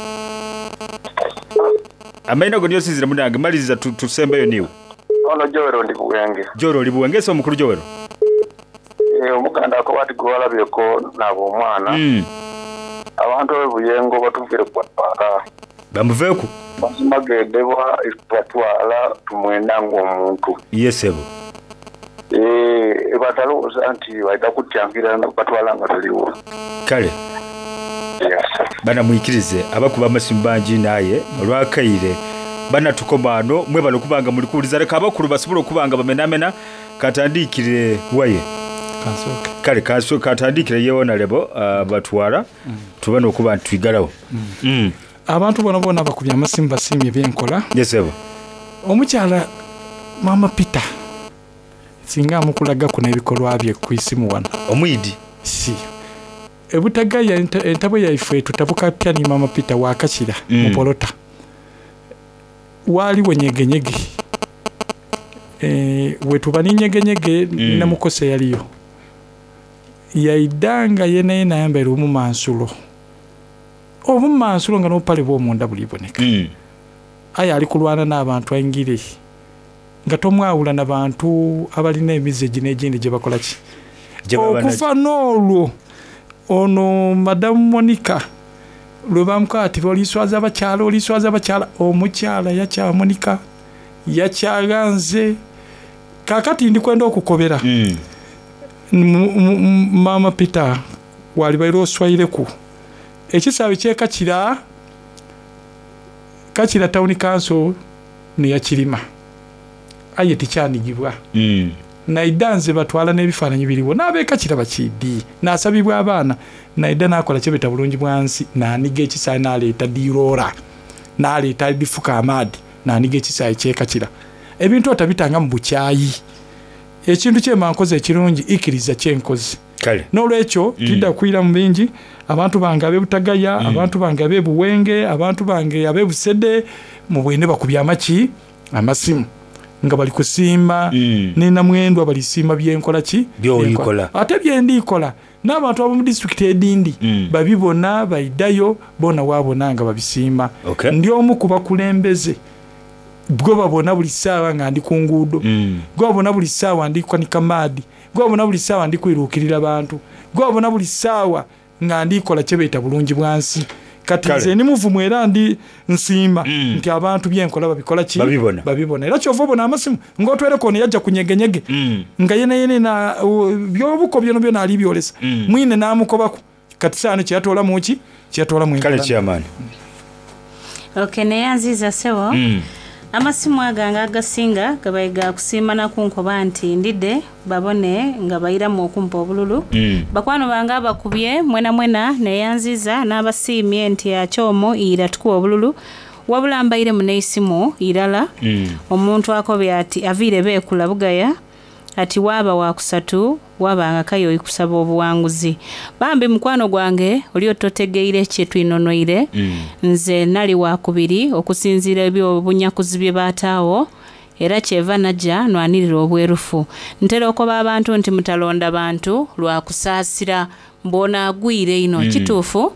Amaina gonyo sinzira munange maliza tusembeyo niwe. Ono Jowero ndi buwenge. Jowero ndi buwenge so mukulu Jowero. Omuganda ko bati gwalabyeko nabo omwana. Abantu bebuyengo batuvire kwatwala. Bamuveku. Basimagedebwa ikwatwala tumwenda ng'omuntu. Yesebo. Bataloza nti baida kutyangira batwala nga taliwo. Kale. Yes. Bana muikirize abakuba amasimbanji naye olwakaire bana tukomano mwe balo kubanga muri kuliza reka bakuru basobora kubanga bamenamena katandikire waye kansoke kale kansoke katandikire yewona lebo batwara tubana okuba ntwigalawo abantu bona bakubya amasimba simye byenkola yesebo omukyala mama Peter singa mukulaga kuna ebikolwa bye kwisimu wana omwidi si ebutaga ya entabo ya ife tutabuka tyani mama Peter wakachira mupolota wali wenyegenyege wetubani nyegenyege na mukose yaliyo yaidanga yene yambere omumansulo omumansulo nga no pale bo munda buliboneka aya ali kulwana n'abantu ayingire nga tomwawula n'abantu abalina emizeji n'egindi gye bakola ki okufa n'olwo ono Madam Monica lwe bamukati oliswaza abakyala omukyala yakya Monica yakyaganze kakati ndi kwenda okukobera mama Peter wali bayiro swaireku ekisawe kyekakira town council ne yakirima aye tikyanigibwa naidanze batwala n'ebifaananyi biriwo n'abekakira bakidi n'asabibwa abaana naida nakola kyebeta bulungi bwansi n'aniga ekisawe n'aleeta dirora n'aleeta bifuka amadi n'aniga ekisawe kyekakira ebintu atabitanga mu bukyayi ekintu kyemankoze ekirungi ikiriza kyenkozi kale n'olwekyo tidda kwira mu bingi abantu bange abebutagaya abantu bange abebuwenge abantu bange abebusede mu bwene bakubya amaki amasimu nga bali kusimba nina mwendo abalisimba byenkola ki byolikola ate byendikola n'abantu abo mu district edindi babibona baidayo bona wabona nga babisimba ndi omu kubakulembeze bwo babona buli sawa nga ndi ku nguudo bwo babona buli sawa ndi kwanika madi bwo babona buli sawa ndi kwirukirira abantu bwo babona buli sawa nga ndikola kyebeta bulungi bwansi kati nze ni muvumu era ndi nsimba nti abantu byenkola babikola ki babibona era kyova bona amasimu ngotwereko ne yajja kunyegenyege nga yene na byobuko byono byona ali byolesa mwine namukobako kati sana kyatola muki kyatola mu kale chairman okay ne yanziza sewo amasimu aganga agasinga gabayiga kusimana kunkoba nti ndide babone nga bayira mu okumpa obululu bakwano banga abakubye mwena neyanziza n'abasimye nti akyomo ira tukuwa obululu wabula mbayire mu neisimu irala omuntu akobye ati avire bekula bugaya ati waba wakusatu wabanga kayo ikusaba obuwanguzi bambi mukwano gwange oli ototegeire kyetwinonoire nze nali wakubiri okusinzira ebyo obunyakuzi bye bataawo era kyeva najja nwanirira obwerufu ntera okoba abantu nti mutalonda abantu lwakusaasira mbona agwire ino kituufu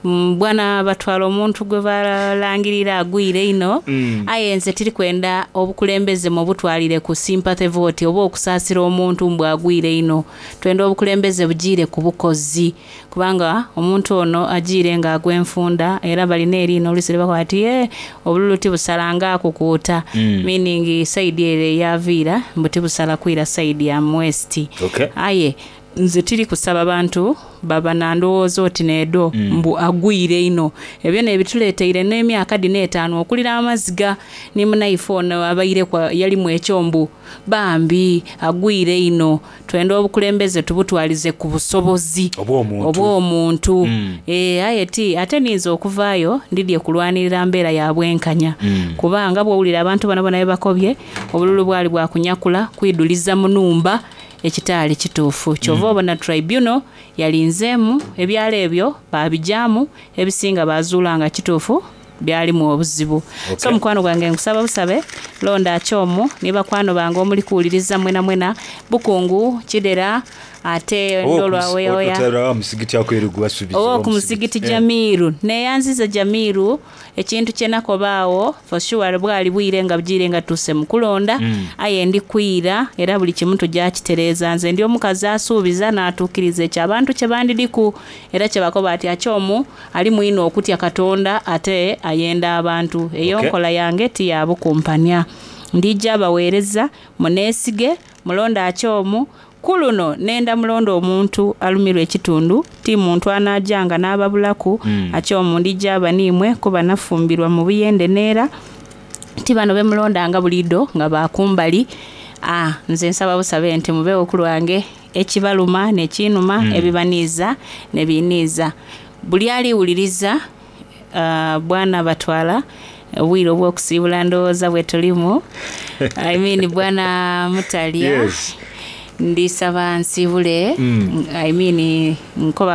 bwana batwala omuntu gwe balangirira agwire ino ayenze tiri kwenda obukulembeze mu butwalire ku sympathy vote oba okusaasira omuntu mbwa agwire ino twenda obukulembeze bugire ku bukozi kubanga omuntu ono agire nga agwenfunda era balina erino olisire bakwati obululu tibusalanga akukuuta meaning side ere yavira mbuti busala kwira side ya west aye nze tiri kusaba abantu baba nandowooza oti needo mbu agwire ino ebyo nebituleeteire n'emyaka 5 okulira amaziga ne munaiphone abayire kwa yali mu ekyombu bambi agwire ino twenda obukulembeze tubutwalize ku busobozi obw'omuntu ayeti ate ninza okuvaayo ndidye kulwanirira mbeera ya bwenkanya kubanga bwowulira abantu bana bakobye obululu bwali bwakunyakula kwiduliza munumba ekitaali kituufu kyova obona tribunal yalinzeemu ebyalo ebyo babijamu ebisinga bazuulanga kituufu byali mu obuzibu so mukwano gwange nkusaba busabe londa akyomu ne bakwano bange omuli kuwuliriza mwena bukungu kidera ate ndolwawe oya musigiti akwerugwa subiza ku musigiti Jamiru neyanziza Jamiru ekintu kyenakobaawo for sure bwali bwire nga bugire nga tuse mukulonda aye ndi kwira era buli kimu tujakitereza nze ndi omukazi asuubiza n'atuukiriza ekyabantu kye bandidiku era kye bakoba ati akyomu ali mwino okutya Katonda ate ayenda abantu eyo nkola yange tiyabukumpanya ndijja baweereza muneesige mulonda akyomu kuluno nenda mulondo omuntu alumirwe ekitundu ti muntu anajanga n'ababulaku akyomu ndijja abanimwe kuba nafumbirwa mu buyende neera ti bano bemulondanga bulido nga bakumbali nze nsaba busabe nti mube okulu wange ekibaluma nekinuma ebibaniza nebiniza buli aliwuliriza bwana batwala obwire obw'okusiibula ndowooza bwe tulimu bwana Mutalia ndisaba nsibule nkoba